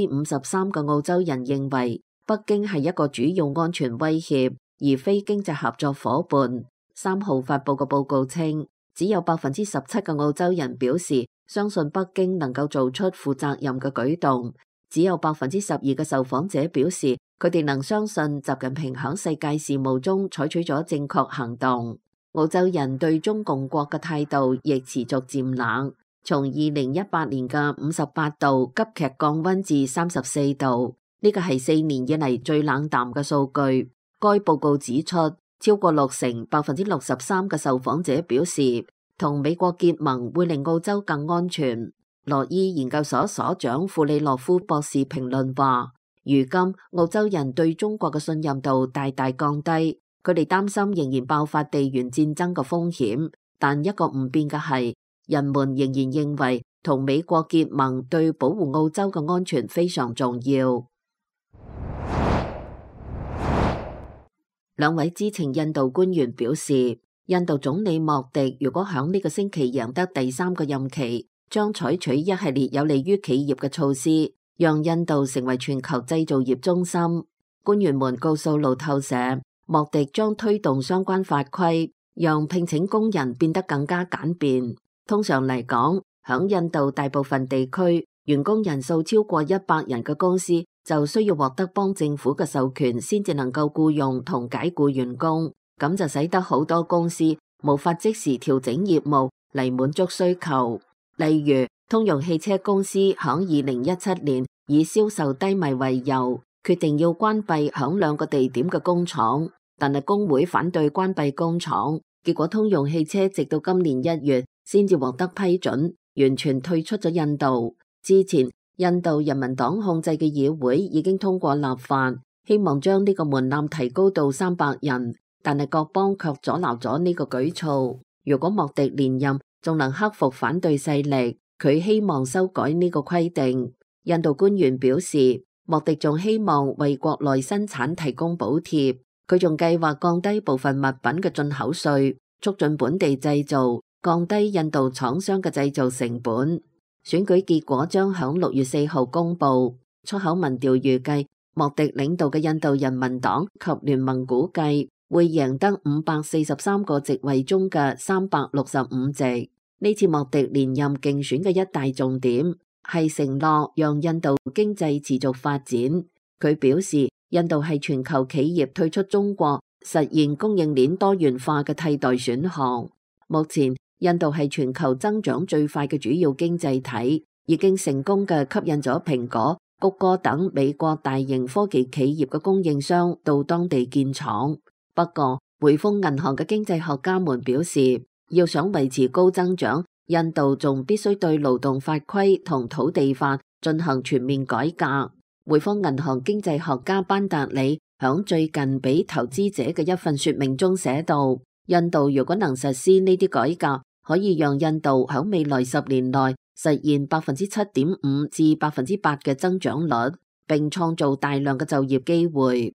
53%嘅澳洲人認為北京係一個主要安全威脅，而非經濟合作夥伴。3號發佈嘅報告稱，只有17%嘅澳洲人表示相信北京能夠做出負責任嘅舉動，只有12%嘅受訪者表示佢哋能相信習近平響世界事務中採取咗正確行動。澳洲人對中共國嘅態度亦持續漸冷，從2018年嘅58度急劇降溫至34度，呢個係4年以嚟最冷淡嘅數據。該報告指出，超過63%嘅受訪者表示同美國結盟會令澳洲更安全。羅伊研究所所長庫里諾夫博士評論話，如今澳洲人對中國嘅信任度大大降低。佢哋擔心仍然爆發地緣戰爭嘅風險，但一個唔變嘅係，人們仍然認為同美國結盟對保護澳洲嘅安全非常重要。兩位知情印度官員表示，印度總理莫迪如果響呢個星期贏得第3個任期，將採取一系列有利於企業嘅措施，讓印度成為全球製造業中心。官員們告訴路透社，莫迪將推動相關法規，讓聘請工人變得更加簡便。通常嚟講，響印度大部分地區，員工人數超過100人嘅公司就需要獲得邦政府嘅授權，先至能夠僱用同解僱員工。咁就使得好多公司無法即時調整業務嚟滿足需求。例如，通用汽車公司響2017年以銷售低迷為由，決定要關閉響2個地點嘅工廠。但係工會反對關閉工廠，結果通用汽車直到今年1月先至獲得批准，完全退出咗印度。之前，印度人民黨控制嘅議會已經通過立法，希望將呢個門檻提高到300人，但係各邦卻阻撓咗呢個舉措。如果莫迪連任，仲能克服反對勢力，佢希望修改呢個規定。印度官員表示，莫迪仲希望為國內生產提供補貼。佢仲計劃降低部分物品嘅進口稅，促進本地製造， 降低印度廠商嘅製造成本。選舉結果將響6月4號公佈。出口民調預計，莫迪領導嘅印度人民黨及聯盟估計會贏得543個席位中嘅365席。呢次莫迪連任競選嘅一大重點係承諾讓印度經濟持續發展。佢表示，印度係全球企業退出中國，實現供應鏈多元化嘅替代選項。目前，印度係全球增長最快嘅主要經濟體，已經成功嘅吸引咗蘋果、谷歌等美國大型科技企業嘅供應商到當地建廠。不過，匯豐銀行嘅經濟學家們表示，要想維持高增長，印度仲必須對勞動法規同土地法進行全面改革。匯豐銀行經濟學家班達里響最近俾投資者嘅一份說明中寫道，印度如果能實施呢啲改革，可以讓印度響未來10年內實現7.5%至8%嘅增長率，並創造大量嘅就業機會。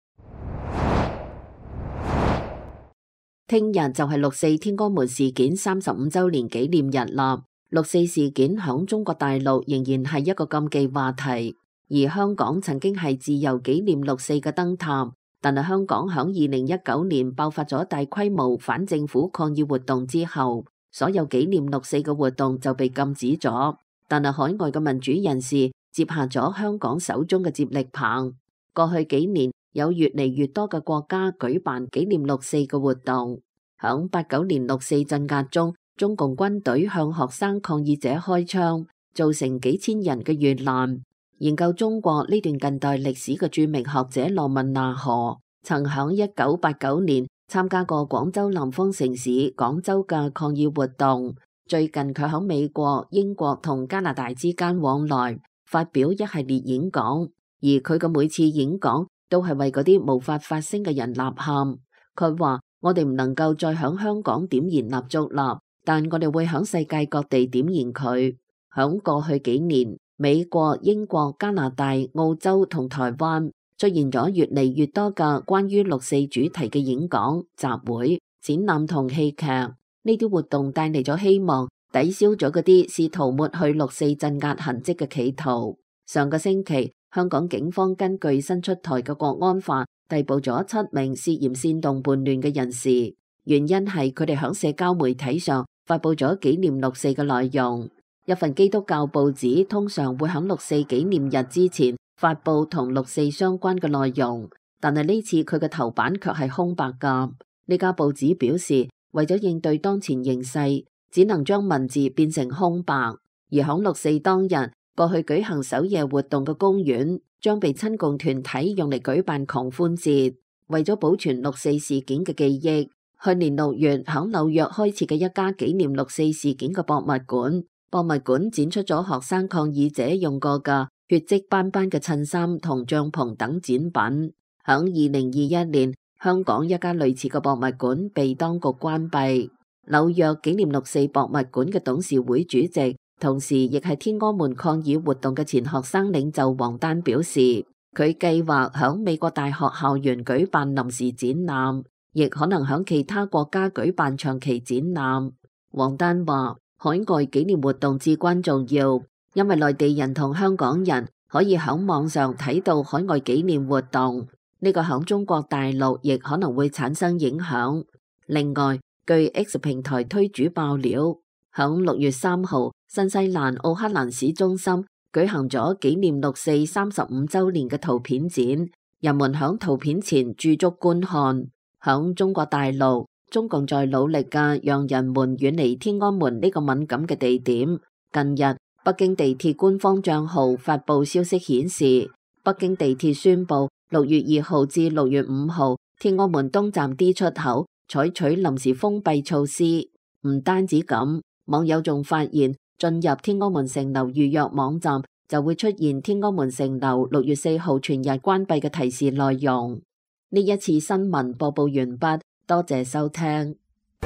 聽日就係六四天安門事件35週年紀念日啦。六四事件響中國大陸仍然係一個禁忌話題，而香港曾經係自由紀念六四嘅燈塔。但係香港響2019年爆發咗大規模反政府抗議活動之後，所有紀念六四嘅活動就被禁止咗。但係海外嘅民主人士接下咗香港手中嘅接力棒。過去幾年有越嚟越多嘅國家舉辦紀念六四嘅活動。響89年六四鎮壓中，中共軍隊向學生抗議者開槍，造成幾千人嘅遇難。研究中國呢段近代歷史嘅著名學者羅文娜河，曾響1989年參加過廣州南方城市廣州嘅抗議活動。最近佢響美國、英國同加拿大之間往來，發表一系列演講，而佢嘅每次演講都係為嗰啲無法發聲嘅人吶喊。佢話：我哋唔能夠再響香港點燃蠟燭啦，但我哋會響世界各地點燃佢。響過去幾年，美國、英國、加拿大、澳洲同台灣出現咗越嚟越多嘅關於六四主題嘅演講、集會、展覽同戲劇。呢啲活動帶嚟咗希望，抵消咗嗰啲試圖抹去六四鎮壓痕跡嘅企圖。上個星期，香港警方根據新出台嘅國安法，逮捕咗7名涉嫌煽動叛亂嘅人士，原因係佢哋響社交媒體上發佈咗紀念六四嘅內容。一份基督教報紙通常會響六四紀念日之前發佈同六四相關嘅內容，但係呢次佢嘅頭版卻係空白㗎。呢家報紙表示，為咗應對當前形勢，只能將文字變成空白。而響六四當日，過去舉行守夜活動嘅公園將被親共團體用嚟舉辦狂歡節。為咗保存六四事件嘅記憶，去年6月響紐約開設嘅一家紀念六四事件嘅博物館，博物館展出咗學生抗議者用過嘅血跡斑斑嘅襯衫同帳篷等展品。響2021年，香港一家類似嘅博物館被當局關閉。紐約紀念六四博物館嘅董事會主席，同時亦係天安門抗議活動嘅前學生領袖王丹表示，佢計劃響美國大學校園舉辦臨時展覽，亦可能響其他國家舉辦長期展覽。王丹話，海外紀念活動至關重要，因為內地人同香港人可以響網上睇到海外紀念活動，呢個響中國大陸亦可能會產生影響。另外，據 X 平台推主爆料，響6月3號，新西蘭奧克蘭市中心舉行咗紀念六四35週年嘅圖片展，人們響圖片前駐足觀看。響中國大陸，中共在努力嘅讓人們遠離天安門呢個敏感嘅地點。近日，北京地鐵官方賬號發布消息顯示，北京地鐵宣布6月2號至6月5號，天安門東站 D 出口採取臨時封閉措施。唔單止咁，網友仲發現進入天安門城樓預約網站就會出現天安門城樓6月4號全日關閉嘅提示內容。呢一次新聞播報完畢，多謝收聽。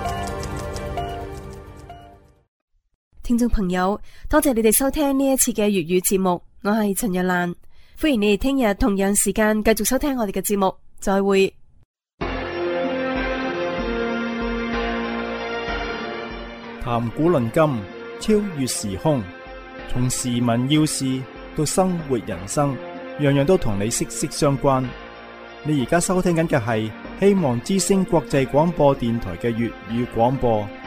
聽眾朋友，多謝你哋收聽呢一次嘅粵語節目，我係陳日蘭，歡迎你哋聽日同樣時間繼續收聽我哋嘅節目，再會。 談古論今，超越時空，從時聞要事到生活人生，樣樣都同你息息相關。你而家收聽緊嘅係希望之聲國際廣播電台嘅粵語廣播。